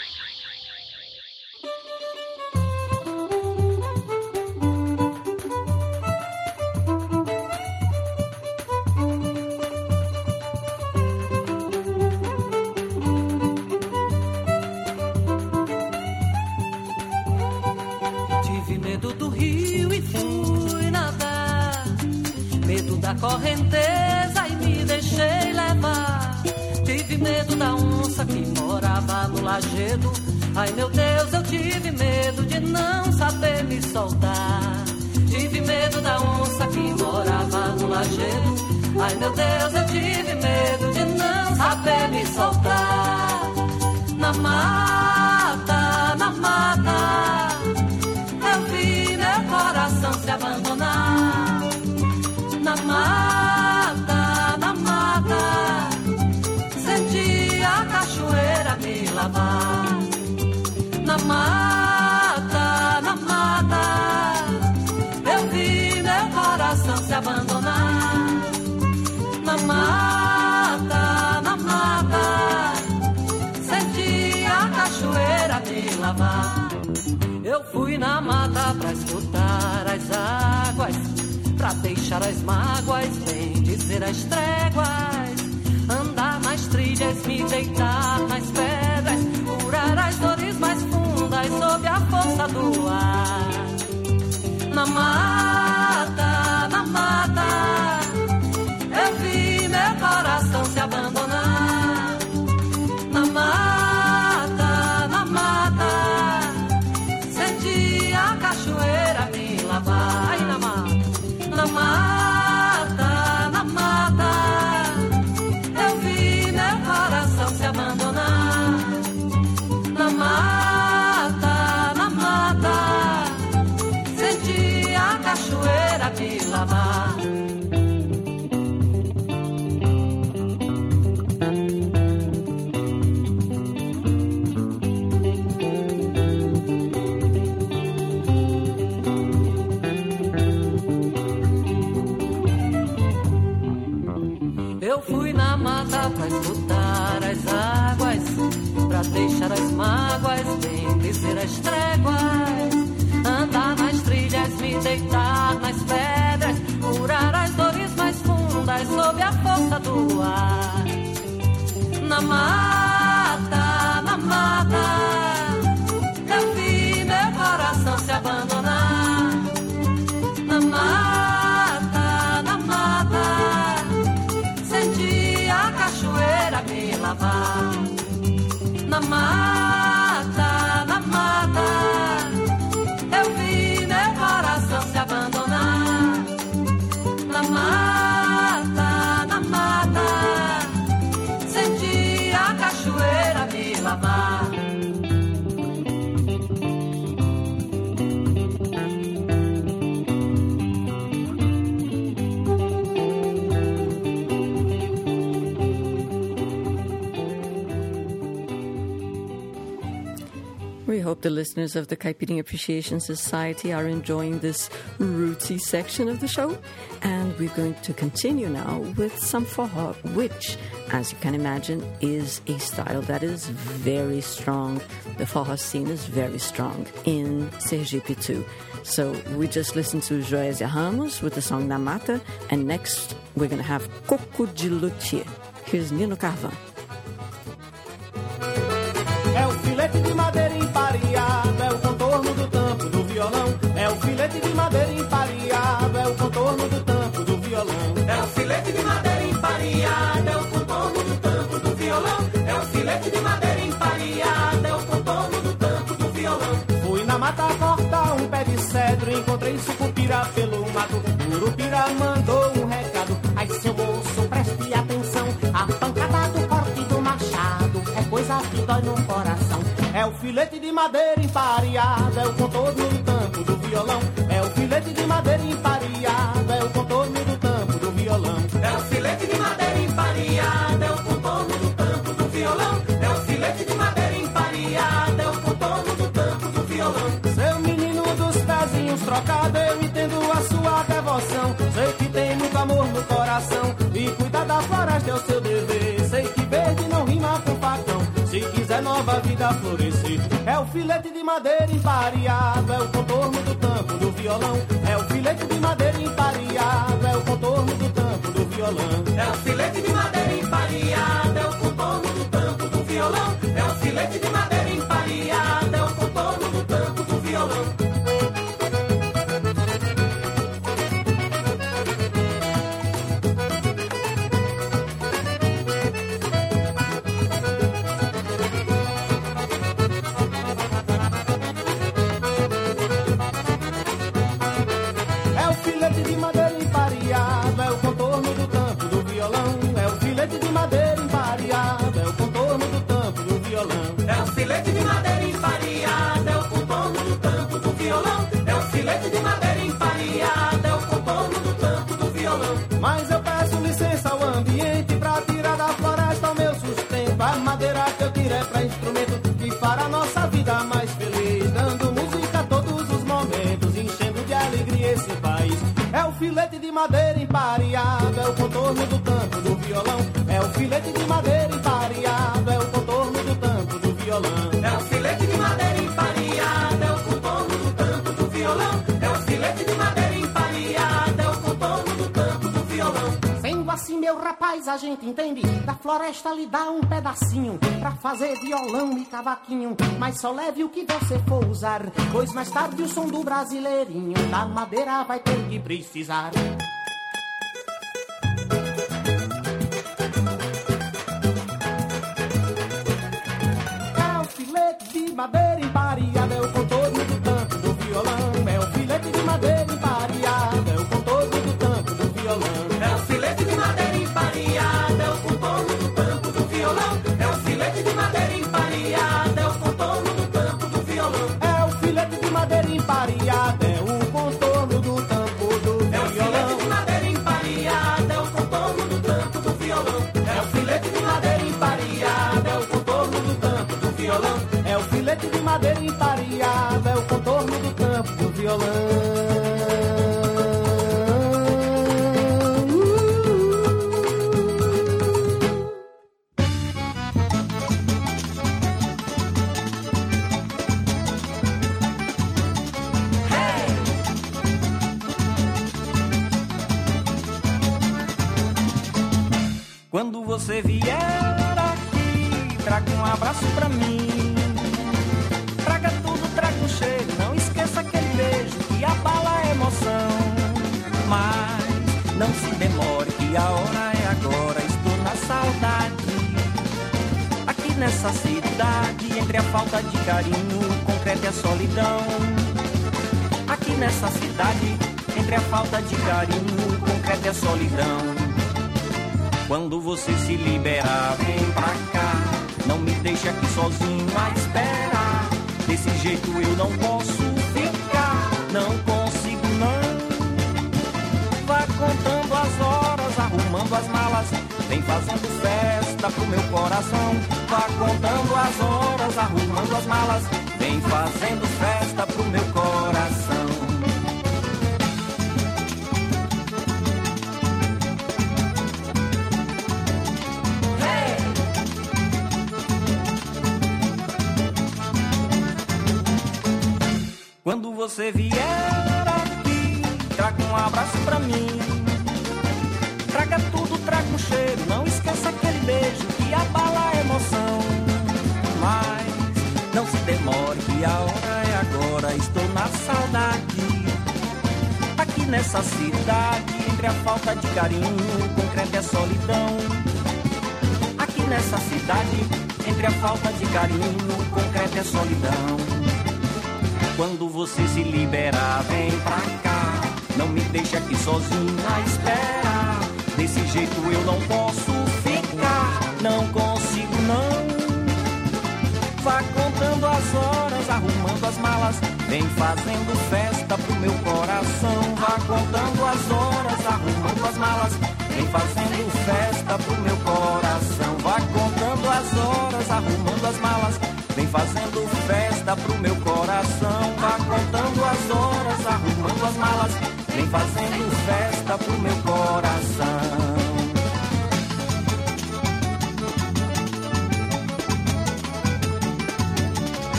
Tive medo do rio e fui nadar, medo da correnteza e me deixei levar. Tive medo da onça que morava no lajedo. Ai meu Deus, eu tive medo de não saber me soltar. Tive medo da onça que morava no lajedo. Ai meu Deus, eu tive medo de não saber me soltar. Na mata, na mata, eu vi meu coração se abandonar. Na mata, na mata, senti a cachoeira me lavar. Na mata, na mata, eu vi meu coração se abandonar. Na mata, na mata, senti a cachoeira me lavar. Eu fui na mata pra escutar as águas, pra deixar as mágoas, bem dizer as tréguas. Andar nas trilhas, me deitar nas pedras, curar as dores mais fundas sob a força do ar. Na mata, na mata, eu vi meu coração se abandonar. Na mata, na mata, senti a cachoeira me lavar. Aí na mata, na mata, na mata, eu vi meu coração se abandonar. Na mata, na mata, senti a cachoeira me lavar. Eu fui na mata pra escutar as águas, pra deixar as mágoas, bem dizer as tréguas. Andar nas trilhas, me deitar nas pedras, curar as dores mais fundas sob a força do ar. Na mata, na mata, eu vi meu coração se abandonar. Na mata, na mata, senti a cachoeira me lavar. Na mata, na mata, eu vi meu coração se abandonar. Na mata, na mata, senti a cachoeira me lavar. We hope the listeners of the Caipirinha Appreciation Society are enjoying this rootsy section of the show. And we're going to continue now with some forró, which, as you can imagine, is a style that is very strong. The forró scene is very strong in Sergipe too. So we just listened to Joésia Ramos with the song Na Mata, and next we're going to have Coco de Luthier. Here's Nino Carvan. É o filete de madeira empareado, é o contorno do tampo do violão. É o filete de madeira empareado, é o contorno do tampo do violão. É o filete de madeira empareado, é o contorno do tampo do violão. É o filete de madeira empareado, é o contorno do tampo do violão. Fui na mata cortar um pé de cedro, encontrei sucupira pelo mato. Curupira mandou um recado: ai seu moço, preste atenção, a pancada do corte do machado é coisa que dói no coração. É o filete de madeira empareado, é o contorno do tampo do violão. É o filete de madeira empareado, é o contorno do tampo do violão. É o filete de madeira empareado, é o contorno do tampo do violão. É o filete de madeira empareado, é o contorno do tampo do violão. Seu menino dos pezinhos trocado, eu entendo a sua devoção. Sei que tem muito amor no coração e cuidar da floresta é o seu dever. Sei que verde não rima com nossa vida florescer. É o filete de madeira empareado, é o contorno do tampo do violão. É o filete de madeira empareado, é o contorno do tampo do violão. É o filete de madeira empareado, é o contorno do tampo do violão. É o filete de madeira empareado, é o contorno do tampo do violão. Filete de madeira empareada, é o contorno do tampo do violão. É o filete de madeira empareada, é o contorno do tampo do violão. Mas eu peço licença ao ambiente pra tirar da floresta o meu sustento. A madeira que eu tiro é pra instrumento que fará a nossa vida mais feliz, dando música a todos os momentos, enchendo de alegria esse país. É o filete de madeira empareada, é o contorno do tampo do violão. É o filete de madeira empareada, é o contorno do tampo do violão. É o filete de madeira empareada, é o contorno do tampo do violão. É o filete de madeira empareada, é o contorno do tampo do violão. Sendo assim, meu rapaz, a gente entende, da floresta lhe dá um pedacinho pra fazer violão e cavaquinho. Mas só leve o que você for usar, pois mais tarde o som do brasileirinho da madeira vai ter que precisar. Madeira empareada, é o contorno do tampo do violão. É o filete de madeira empareada, é o contorno do tampo do violão. É o filete de madeira empareada, é o contorno do tampo do violão. É o filete de madeira empareada, é o contorno do tampo do violão. É o filete de madeira empareada, é o contorno do tampo do violão. É o filete de madeira empareada, é o contorno do tampo do violão. É o filete de madeira empareada, é o contorno do tampo do violão. É o filete de madeira empareada, é o contorno do tampo do violão. Quando você vier aqui, traga um abraço pra mim. Traga tudo, traga um cheiro, não esqueça aquele beijo que abala a emoção. Mas não se demore que a hora é agora, estou na saudade. Aqui nessa cidade, entre a falta de carinho, o concreto e a solidão. Aqui nessa cidade, entre a falta de carinho, o concreto e a solidão. Quando você se liberar, vem pra cá, não me deixe aqui sozinho a esperar. Desse jeito eu não posso ficar, não consigo não. Vá contando as horas, arrumando as malas, vem fazendo festa pro meu coração. Vá contando as horas, arrumando as malas, vem fazendo festa pro meu coração. Quando você vier aqui, traga um abraço pra mim. Traga tudo, traga um cheiro, não esqueça aquele beijo que abala a emoção. Mas não se demore que a hora é agora, estou na saudade. Aqui nessa cidade, entre a falta de carinho, o concreto e a solidão. Aqui nessa cidade, entre a falta de carinho, o concreto e a solidão. Quando você se liberar, vem pra cá, não me deixe aqui sozinho a esperar. Desse jeito eu não posso ficar, não consigo não. Vá contando as horas, arrumando as malas, vem fazendo festa pro meu coração. Vá contando as horas, arrumando as malas, vem fazendo festa pro meu coração. Vá contando as horas, arrumando as malas, vem fazendo festa pro meu coração. Vá contando as horas, arrumando as malas, vem fazendo festa pro meu coração.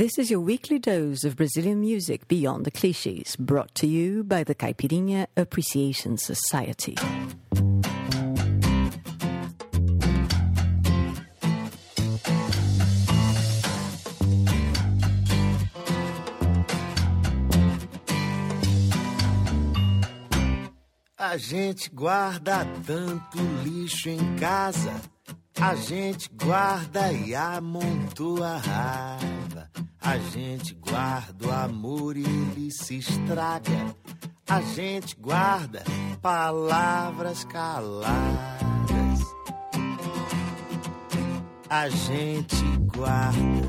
This is your weekly dose of Brazilian music beyond the clichés, brought to you by the Caipirinha Appreciation Society. A gente guarda tanto lixo em casa, a gente guarda e amontoa a raiva. A gente guarda o amor e ele se estraga. A gente guarda palavras caladas. A gente guarda.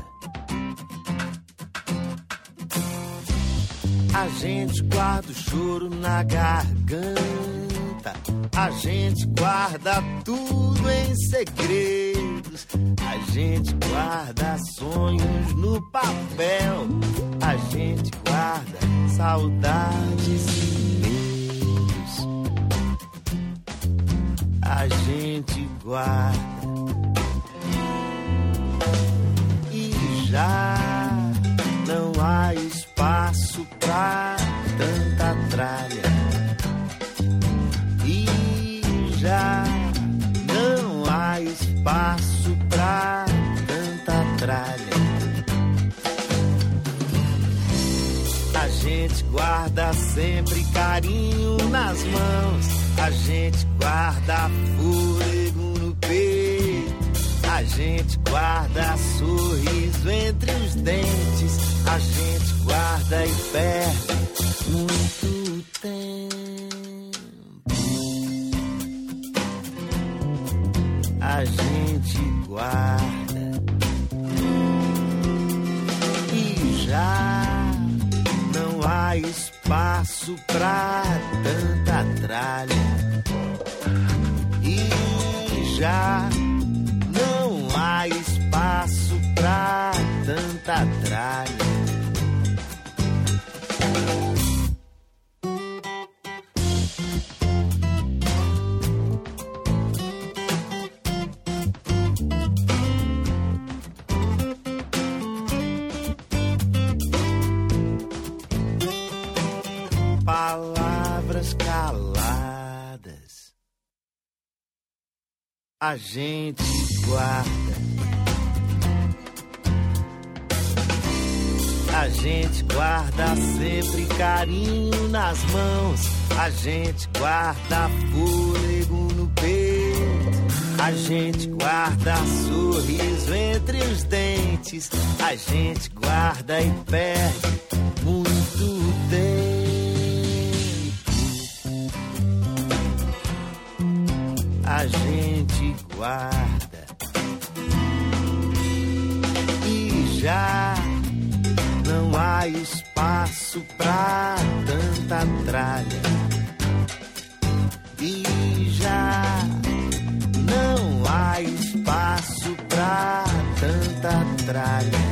A gente guarda o choro na garganta. A gente guarda tudo em segredos. A gente guarda sonhos no papel. A gente guarda saudades e medos. A gente guarda. E já não há espaço pra tanta tralha. E já não há espaço pra tanta tralha. A gente guarda sempre carinho nas mãos. A gente guarda fôlego no peito. A gente guarda sorriso entre os dentes. A gente guarda e perde muito tempo. A gente guarda e já não há espaço pra tanta tralha. E já não há espaço pra tanta tralha. Palavras caladas. A gente guarda. A gente guarda sempre carinho nas mãos. A gente guarda fôlego no peito. A gente guarda sorriso entre os dentes. A gente guarda e perde muito tempo. A gente guarda e já não há espaço pra tanta tralha. E já não há espaço pra tanta tralha.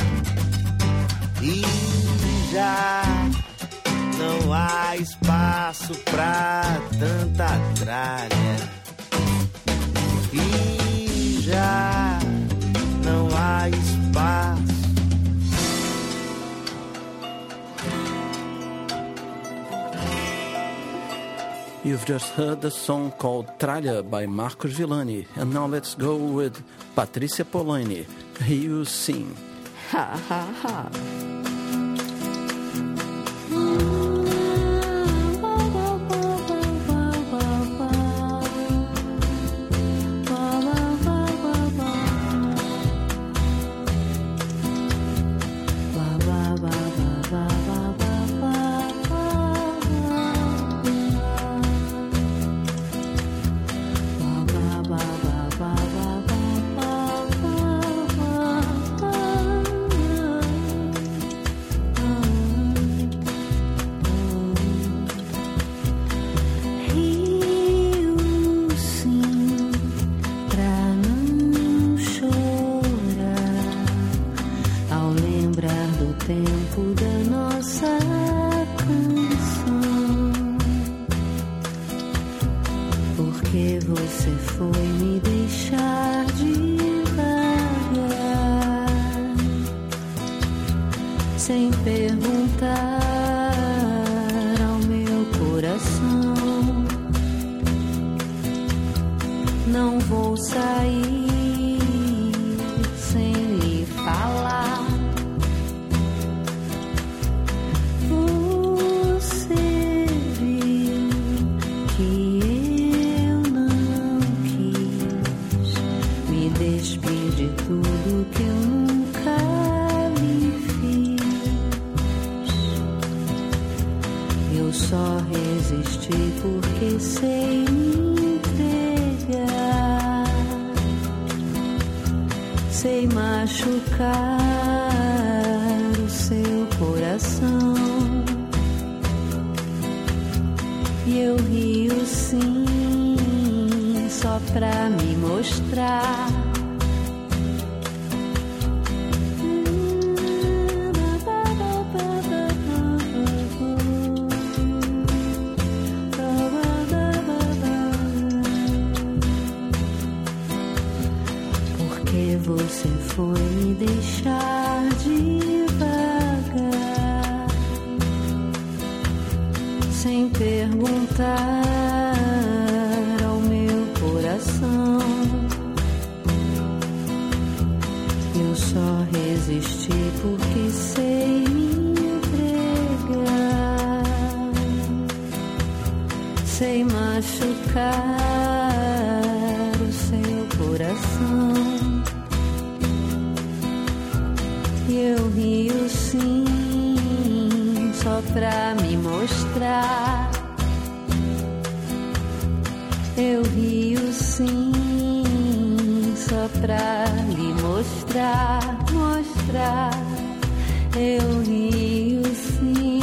E já não há espaço pra tanta tralha. E já não há espaço. You've just heard the song called Tralha by Marcos Villani. And now let's go with Patrícia Poloni. Hear You Sing. Ha ha ha. sem perguntar ao meu coração. Não vou sair sem lhe falar. Você viu que eu não quis me despir de tudo que eu nunca lhe fiz. Eu só resisti porque sei me entregar, sei machucar o seu coração. E eu rio sim, só pra me mostrar. Porque você foi me deixar devagar, sem perguntar ao meu coração. Eu só resisti porque sei me entregar, sei machucar o seu coração. E eu rio sim, só pra me mostrar. Eu rio sim, só pra lhe mostrar, mostrar. Eu rio sim.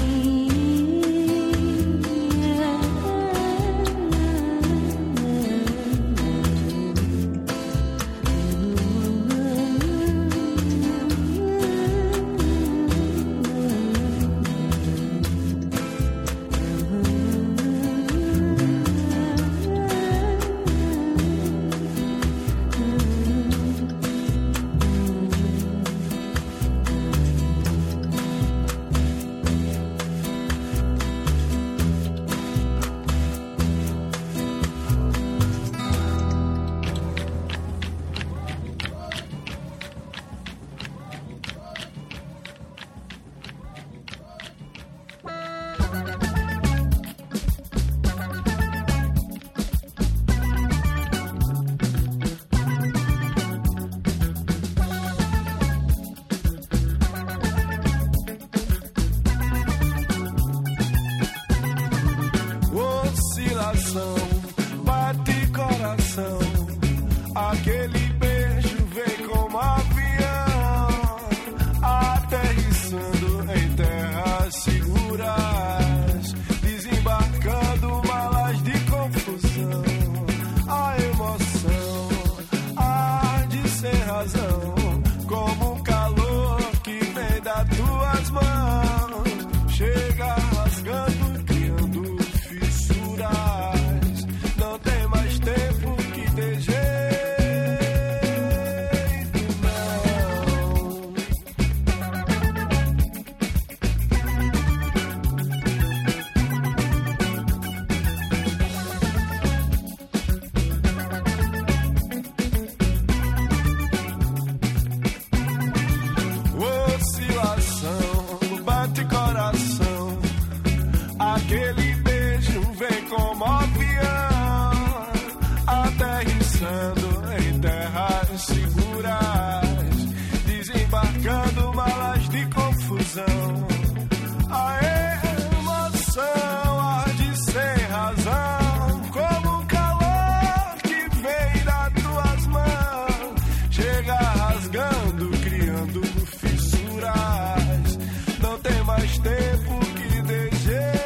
Bate coração, aquele beijo vem como avião, aterrissando em terras seguras, desembarcando malas de confusão. A emoção há de ser razão, como o calor que vem das tuas mãos, chega rasgando, criando fissuras. Não tem mais tempo que dê jeito, não. Oscilação, bate coração, aquele beijo vem como avião, aterrissando em terras seguras, desembarcando malas de confusão. A emoção há de ser razão, como o calor que vem das tuas mãos, chega rasgando, criando fissuras. Não tem mais tempo que dê jeito.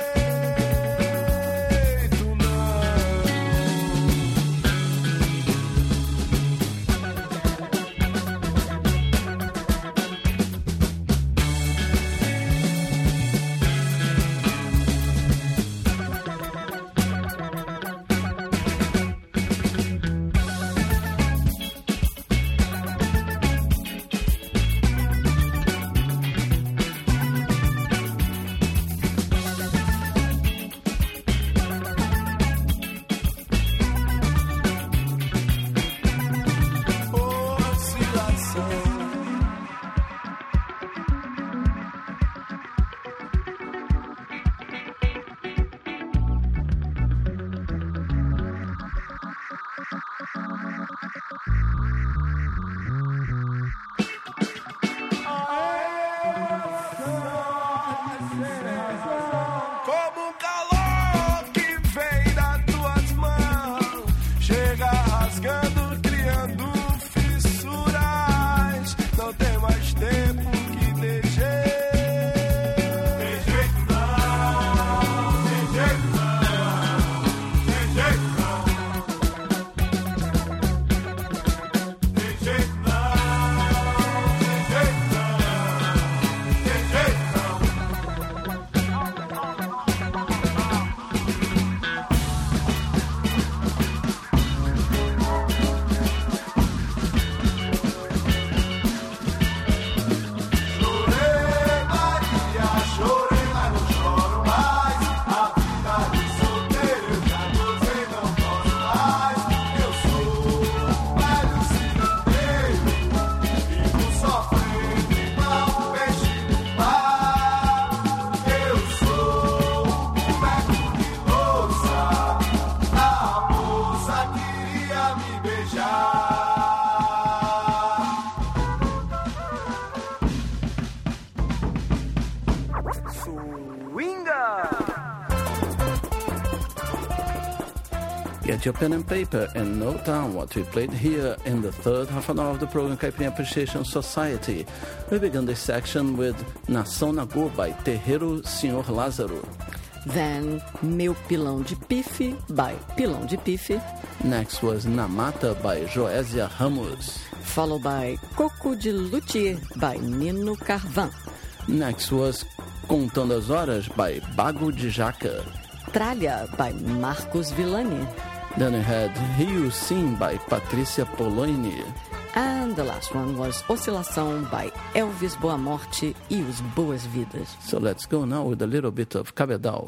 Get your pen and paper and note down what we played here in the third half an hour of the program Caipirinha Appreciation Society. We began this section with Nação Nagô by Terreiro Senhor Lázaro. Then Meu Pilão de Pife by Pilão de Pife. Next was Na Mata by Joésia Ramos. Followed by Coco de Luthier by Nino Carvan. Next was Contando as Horas by Bago de Jaca. Tralha by Marcos Villani. Then we had Rio Sim by Patrícia Poloni. And the last one was Oscilação by Elvis Boamorte e os Boas Vidas. So let's go now with a little bit of Cabedal.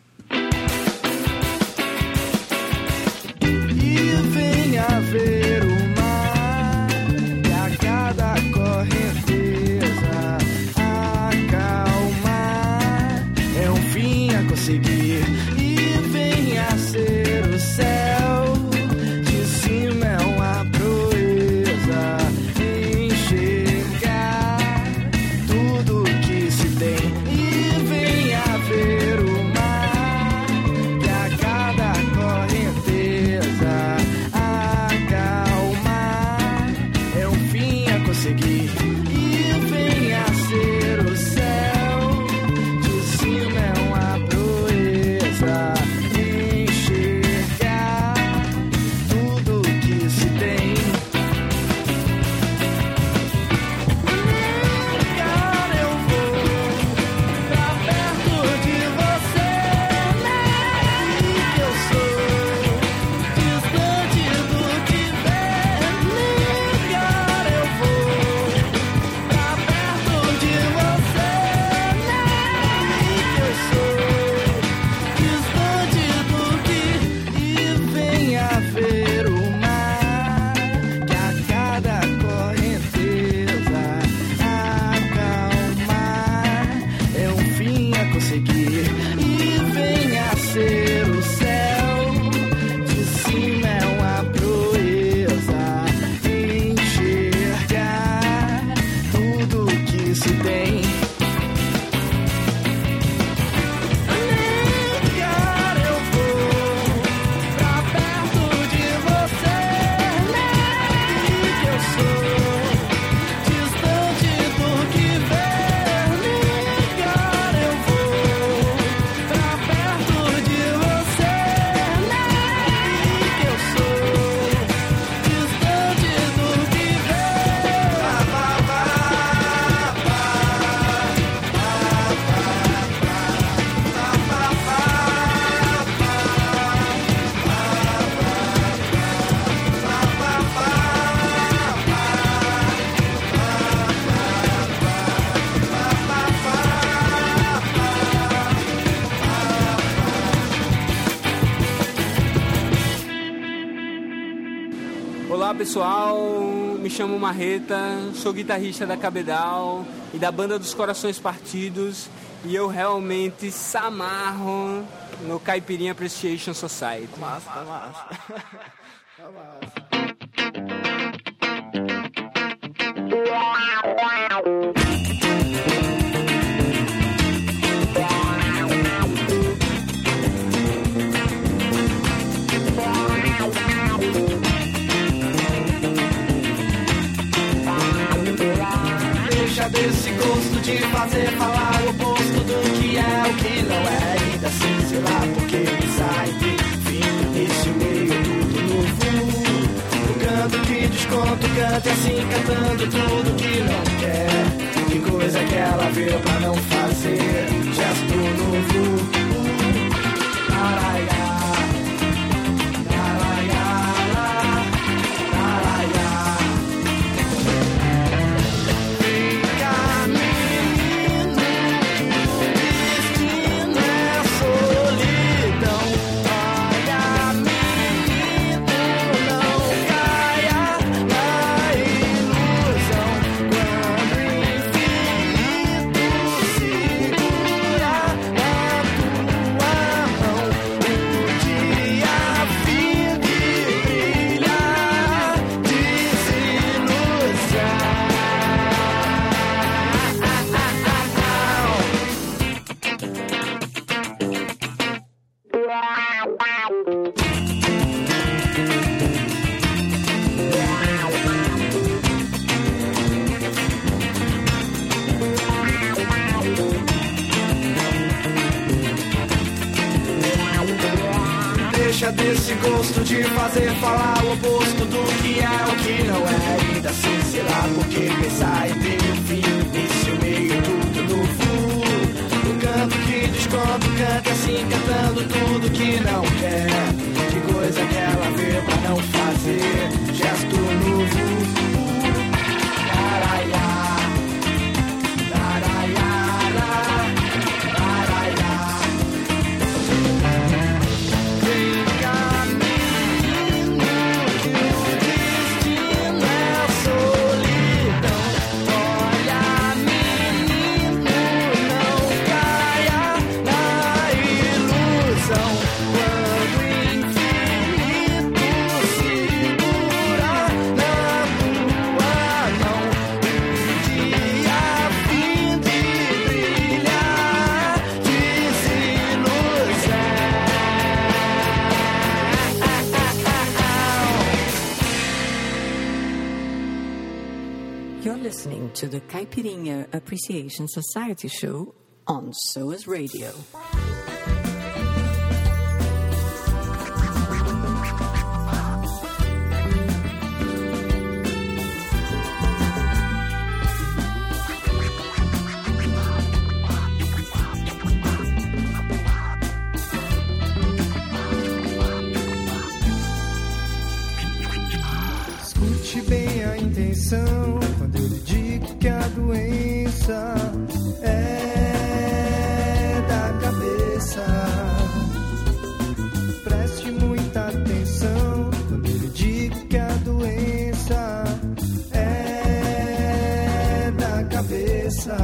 E venha ver o mar, e a cada correnteza acalmar, é um fim a conseguir. E venha ser o céu, de cima é uma proeza, enxergar tudo que se tem. E venha ver o mar, que a cada correnteza acalmar, é um fim a conseguir. E venha ser o céu, de cima é uma proeza, enxergar tudo que se tem. Cara, eu vou pra perto de você, e que eu sou distante do que vê. Cara, eu vou pra perto de você, e que eu sou distante do que. E venha ver o mar, que a cada correnteza acalmar, é um fim a conseguir. E venha ser o céu, de cima é uma proeza, enxergar tudo que se tem. Cara, eu vou pra perto de você, e que eu sou distante do que vê. Cara, eu vou pra perto de você, e que eu sou distante do que vê. Vá, vá, vá, Olá pessoal, me chamo Marreta, sou guitarrista da Cabedal e da Banda dos Corações Partidos, e eu realmente samarro no Caipirinha Appreciation Society. Massa, tá massa. Tá massa. Deixa desse gosto de fazer falar o oposto do que é o que não é. Ainda assim, sei lá, porque me sai fim, início, meio, tudo novo. O canto que desconto, canta assim, cantando tudo que não quer. Que coisa que ela veio pra não fazer gesto novo. Araiá. Quando o infinito segura jeito de fazer falar o oposto do que é o que não é. Ainda assim, sei lá, porque pensar em ter um fim, início, meio, tudo no fundo. Um canto que desconto, canta assim, cantando tudo que não quer. Que coisa que ela vê pra não fazer gesto novo. Laraiá. Listening to the Caipirinha Appreciation Society show on SOAS Radio. Escute bem a intenção quando eu lhe digo que a doença é da cabeça. Preste muita atenção quando eu lhe digo que a doença é da cabeça.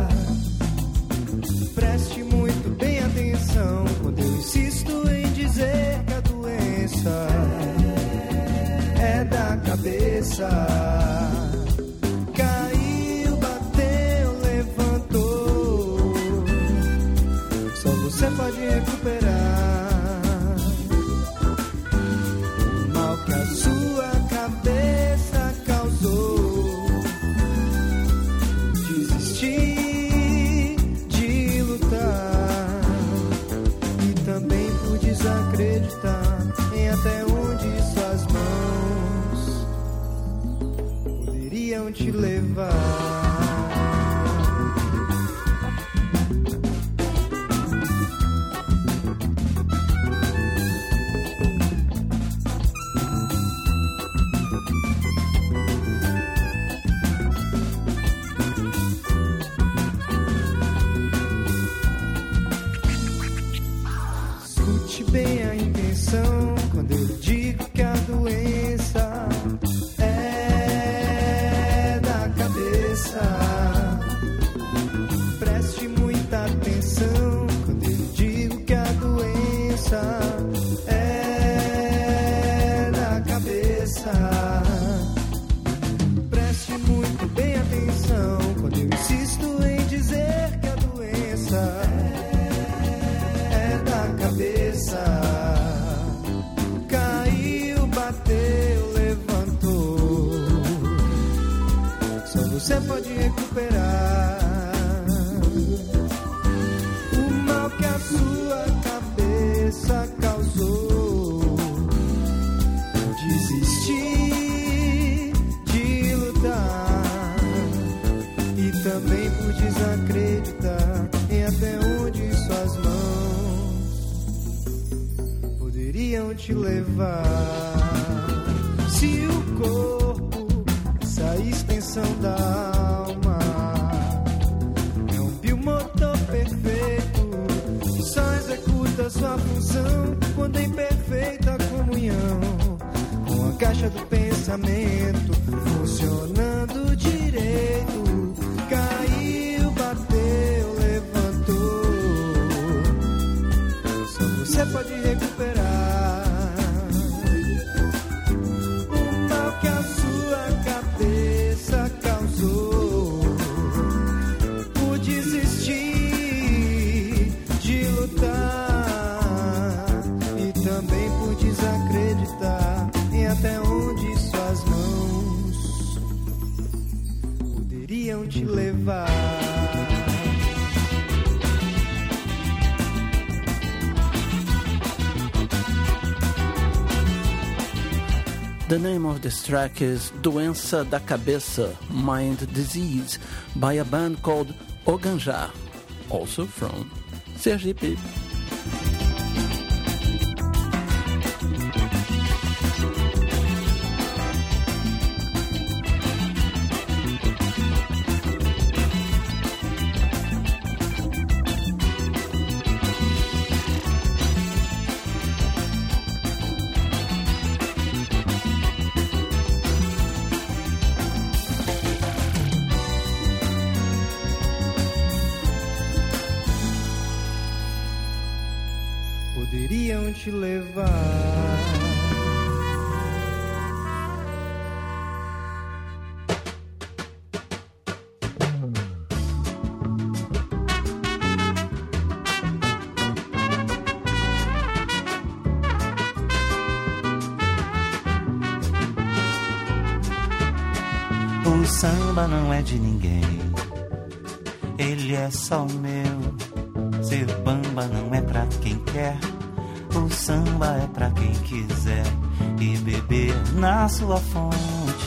Preste muito bem atenção quando eu insisto em dizer que a doença é da cabeça. Caiu, bateu, levantou. Só você pode recuperar o mal que a sua cabeça causou. Desistir de lutar e também por desacreditar em até onde suas mãos poderiam te levar. Escute bem a intenção quando eu digo que a doença é da cabeça. Preste muita atenção quando eu digo que a doença é da cabeça. Preste muito bem atenção quando eu insisto em dizer que a doença é da cabeça. Caiu, bateu, levantou. Só você pode recuperar o mal que a sua cabeça causou. Desistir de lutar e também por desacreditar em até onde suas mãos poderiam te levar. Se o corpo, essa extensão da alma, é um biomotor perfeito que só executa sua função quando em perfeita comunhão com a caixa do pensamento funcionando direito. Caiu, bateu, levantou. Só você pode recuperar o mal que a sua cabeça causou por desistir de lutar e também por desacreditar em até onde suas mãos poderiam te levar. The name of this track is Doença da Cabeça, Mind Disease, by a band called Oganjá, also from Sergipe. Poderiam te levar. O samba não é de ninguém, ele é só meu. Ser bamba não é pra quem quer, o samba é pra quem quiser e beber na sua fonte.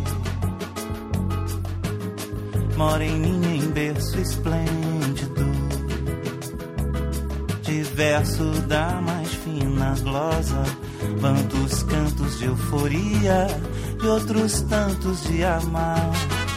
Mora em mim em berço esplêndido, diverso da mais fina glosa, tantos cantos de euforia e outros tantos de amar.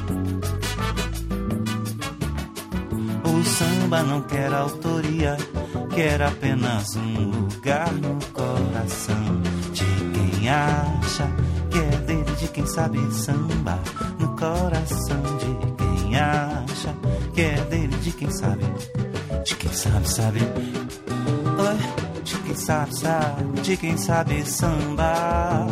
O samba não quer autoria, quer apenas um lugar no coração de quem acha que é dele, de quem sabe samba. No coração de quem acha que é dele, de quem sabe, de quem sabe, sabe. Oi, de quem sabe, sabe, de quem sabe samba.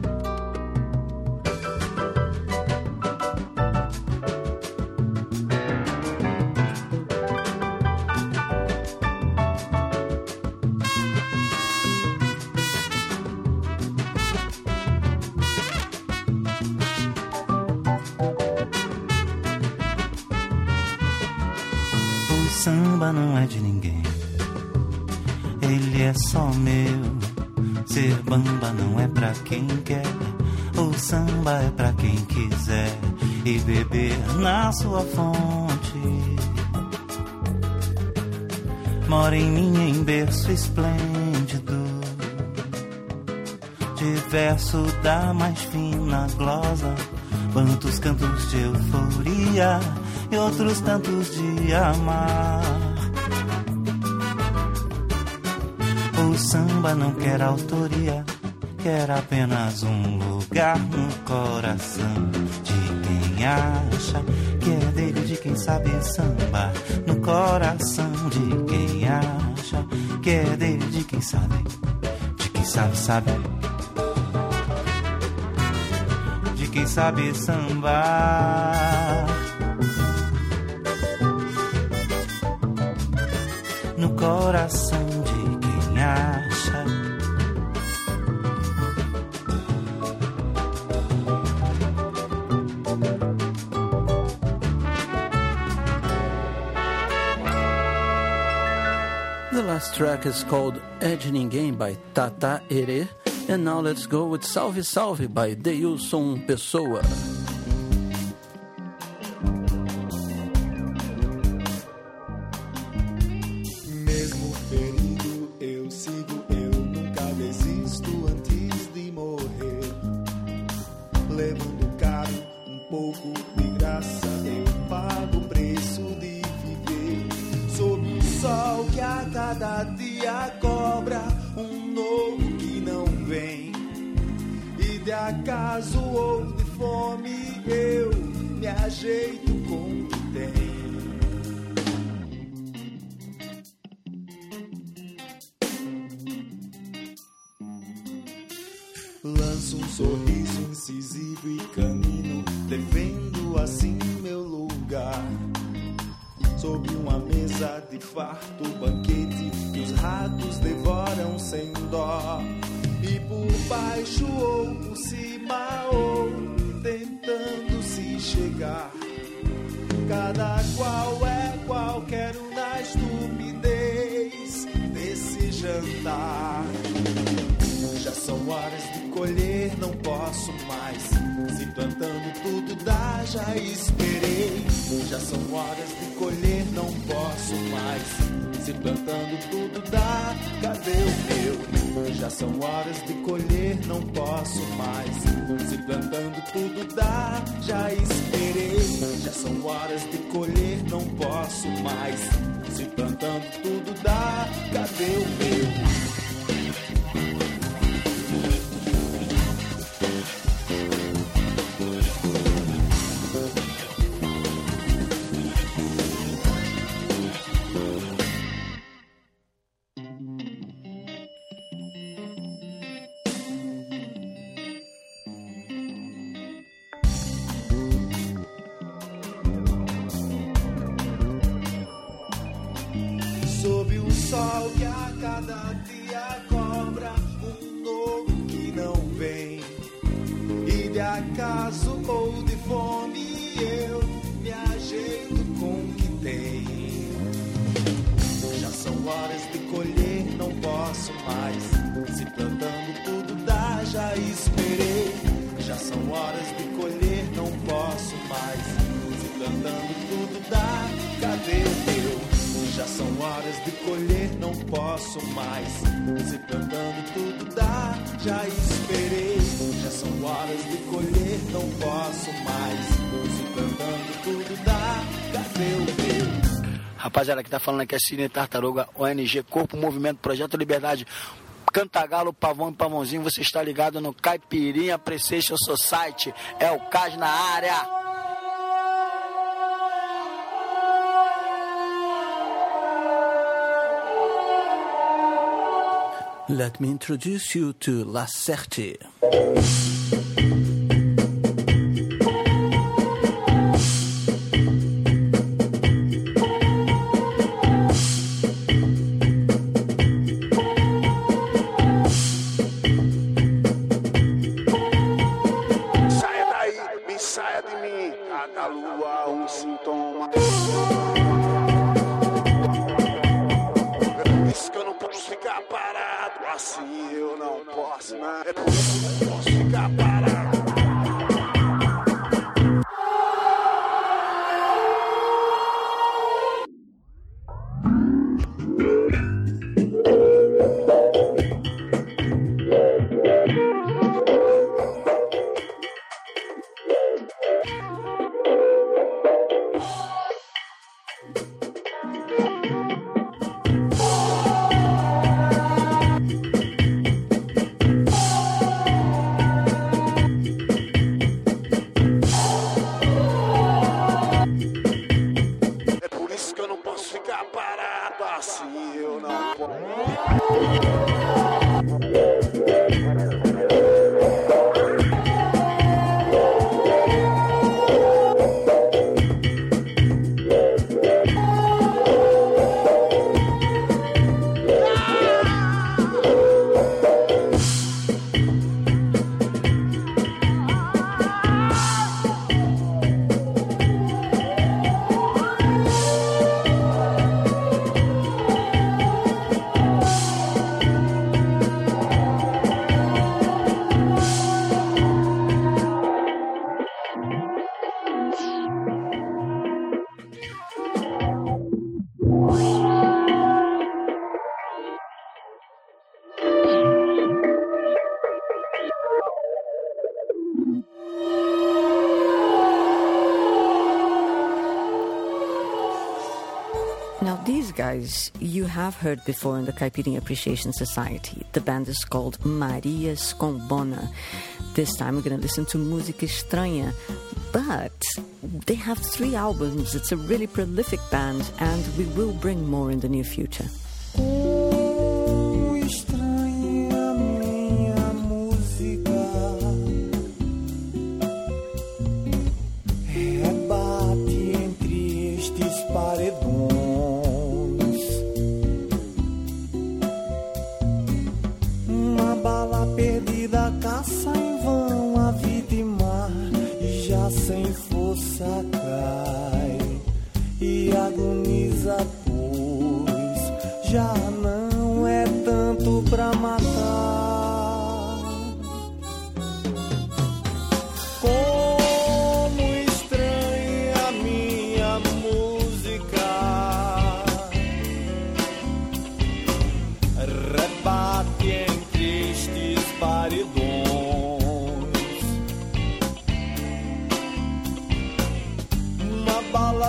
Samba não é de ninguém, ele é só meu. Ser bamba não é pra quem quer, o samba é pra quem quiser e beber na sua fonte. Mora em mim em berço esplêndido, diverso da mais fina glosa, quantos cantos de euforia e outros tantos de amar. O samba não quer autoria, quer apenas um lugar no coração de quem acha que é dele, de quem sabe samba. No coração de quem acha que é dele, de quem sabe, de quem sabe, sabe. De quem sabe sambar. No coração de quem acha. The last track is called É de Ninguém by Tata Ere. And now let's go with Salve Salve by Deilson Pessoa. Mesmo ferido eu sigo, eu nunca desisto antes de morrer. Levando caro um pouco de graça, eu pago o preço de viver. Sob o sol que a cada dia cobra um novo que não vem. E de acaso ou de fome eu me ajeito com o que tem. Lanço um sorriso incisivo e canino, defendo assim meu lugar. Sob uma mesa de farto banquete que os ratos devoram sem dó. E por baixo ou por cima ou tentando se chegar, cada qual é qualquer um na estupidez desse jantar. Já são horas de colher não posso mais. Se plantando tudo dá, já esperei. Já são horas de colher, não posso mais. Se plantando tudo dá, cadê o meu? Já são horas de colher, não posso mais. Se plantando tudo dá, já esperei. Já são horas de colher, não posso mais. Se plantando tudo dá, cadê o meu? Sob o sol que a cada dia cobra um novo que não vem. E de acaso ou de fome eu me ajeito com o que tem. Já são horas de colher, não posso mais. Se plantando tudo dá, já esperei. Já são horas de colher, não posso mais. Se plantando tudo dá, cadê o meu? Já são horas de colher, não posso mais. Se plantando tudo dá, já esperei. Já são horas de colher, não posso mais. Se plantando tudo dá, cadê o meu? Rapaziada, que tá falando aqui é Cine Tartaruga, O N G, Corpo, Movimento, Projeto Liberdade, Cantagalo, Pavão e Pavãozinho. Você está ligado no Caipirinha Appreciation Society. É o C A S na área. Let me introduce you to Lacerte. Saia daí, me saia de mim. Cada lua um sintoma. É isso que eu não posso ficar parado. Assim eu não posso, né? É por isso que eu não posso ficar parado. Now, these guys you have heard before in the Caipirinha Appreciation Society. The band is called Maria Scombona. This time we're going to listen to Música Estranha. But they have three albums. It's a really prolific band, and we will bring more in the near future. Sem força cai e agoniza, pois já não é tanto pra matar.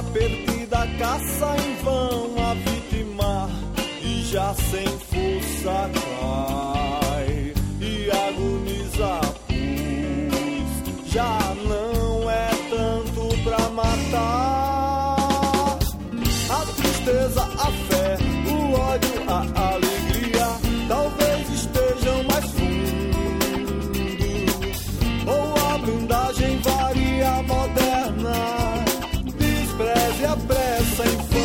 estrela perdida caça em vão a vítima e já sem força cai e agoniza, pois já não é tanto pra matar. A tristeza, a fé, o ódio, a alegria talvez estejam mais fundo, ou a blindagem varia moderna despreze a pressa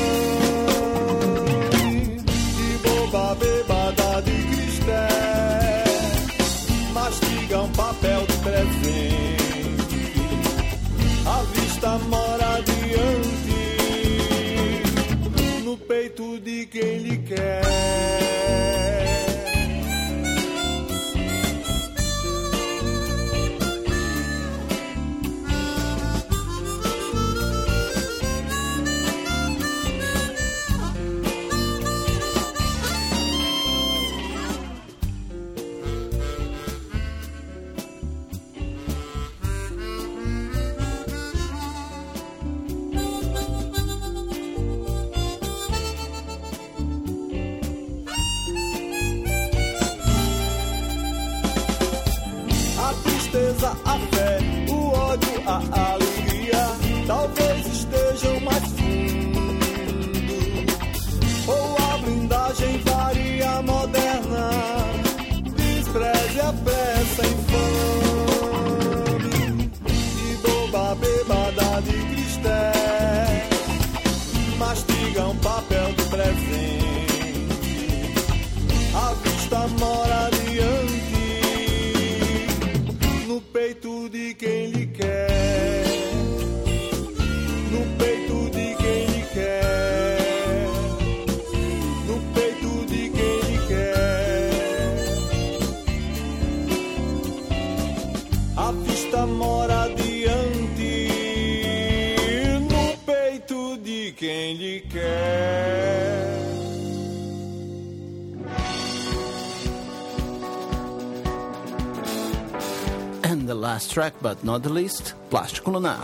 infame e boba bebada de cristé mastiga um papel de presente, a vista mora adiante no peito de quem lhe quer. A fé, o ódio, a alegria talvez estejam mais fundo, ou a blindagem varia moderna despreze a pressa infame e boba bebada de cristé mastiga um papel de presente, a vista mora adiante no peito de quem lhe quer, no peito de quem lhe quer, no peito de quem lhe quer. A vista mora adiante no peito de quem lhe quer. And the last track, but not the least, Plástico Lunar.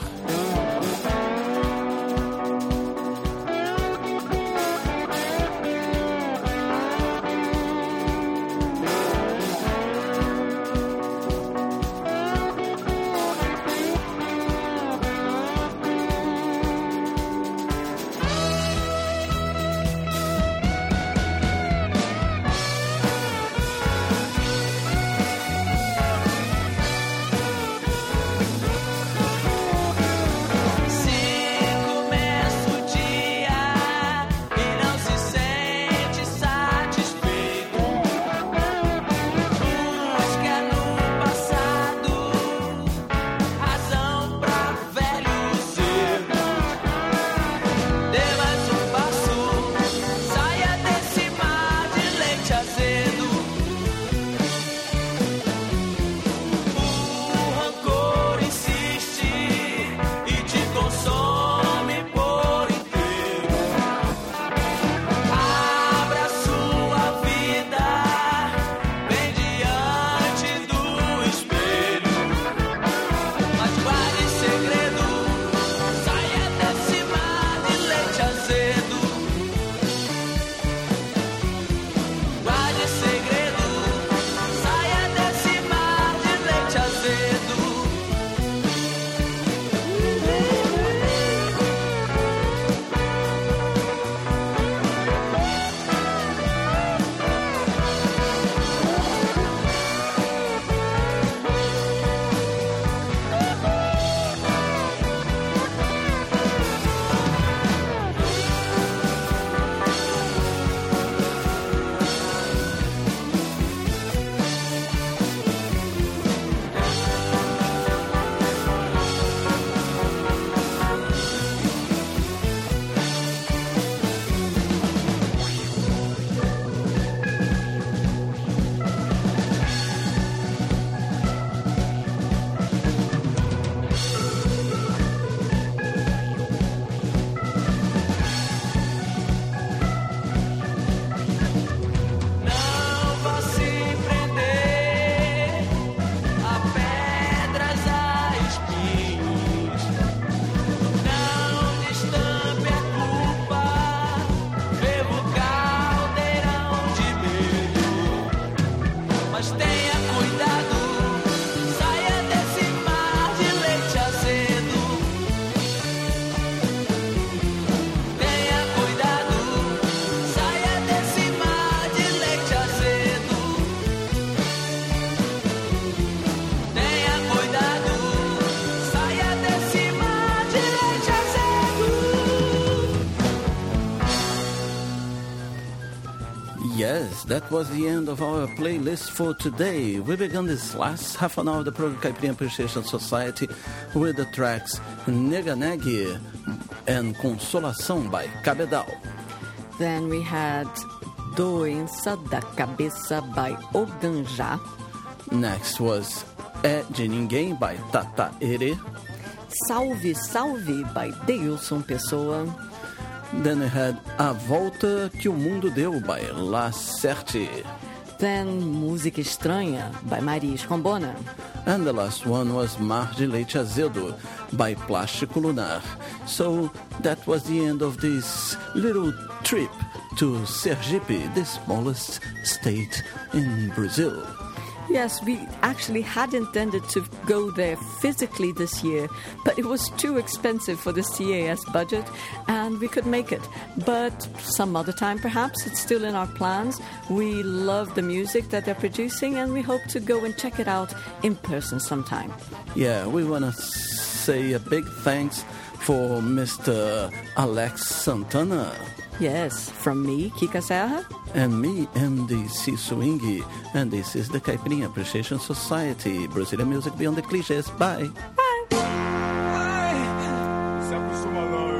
Yes, that was the end of our playlist for today. We began this last half an hour of the program Caipirinha Appreciation Society with the tracks Nega Neg and Consolação by Cabedal. Then we had Doença da Cabeça by Oganja. Next was É de Ninguém by Tata Ere. Salve Salve by Deilson Pessoa. Then we had A Volta que o Mundo Deu by Lacerte. Then Música Estranha by Maria Escombona. And the last one was Mar de Leite Azedo by Plástico Lunar. So that was the end of this little trip to Sergipe, the smallest state in Brazil. Yes, we actually had intended to go there physically this year, but it was too expensive for the C A S budget, and we could make it. But some other time, perhaps, it's still in our plans. We love the music that they're producing, and we hope to go and check it out in person sometime. Yeah, we want to say a big thanks for Mister Alex Santana. Yes, from me, Kika Serra. And me, M D C Swingy. And this is the Caipirinha Appreciation Society. Brazilian music beyond the clichés. Bye. Bye. Se acostuma não,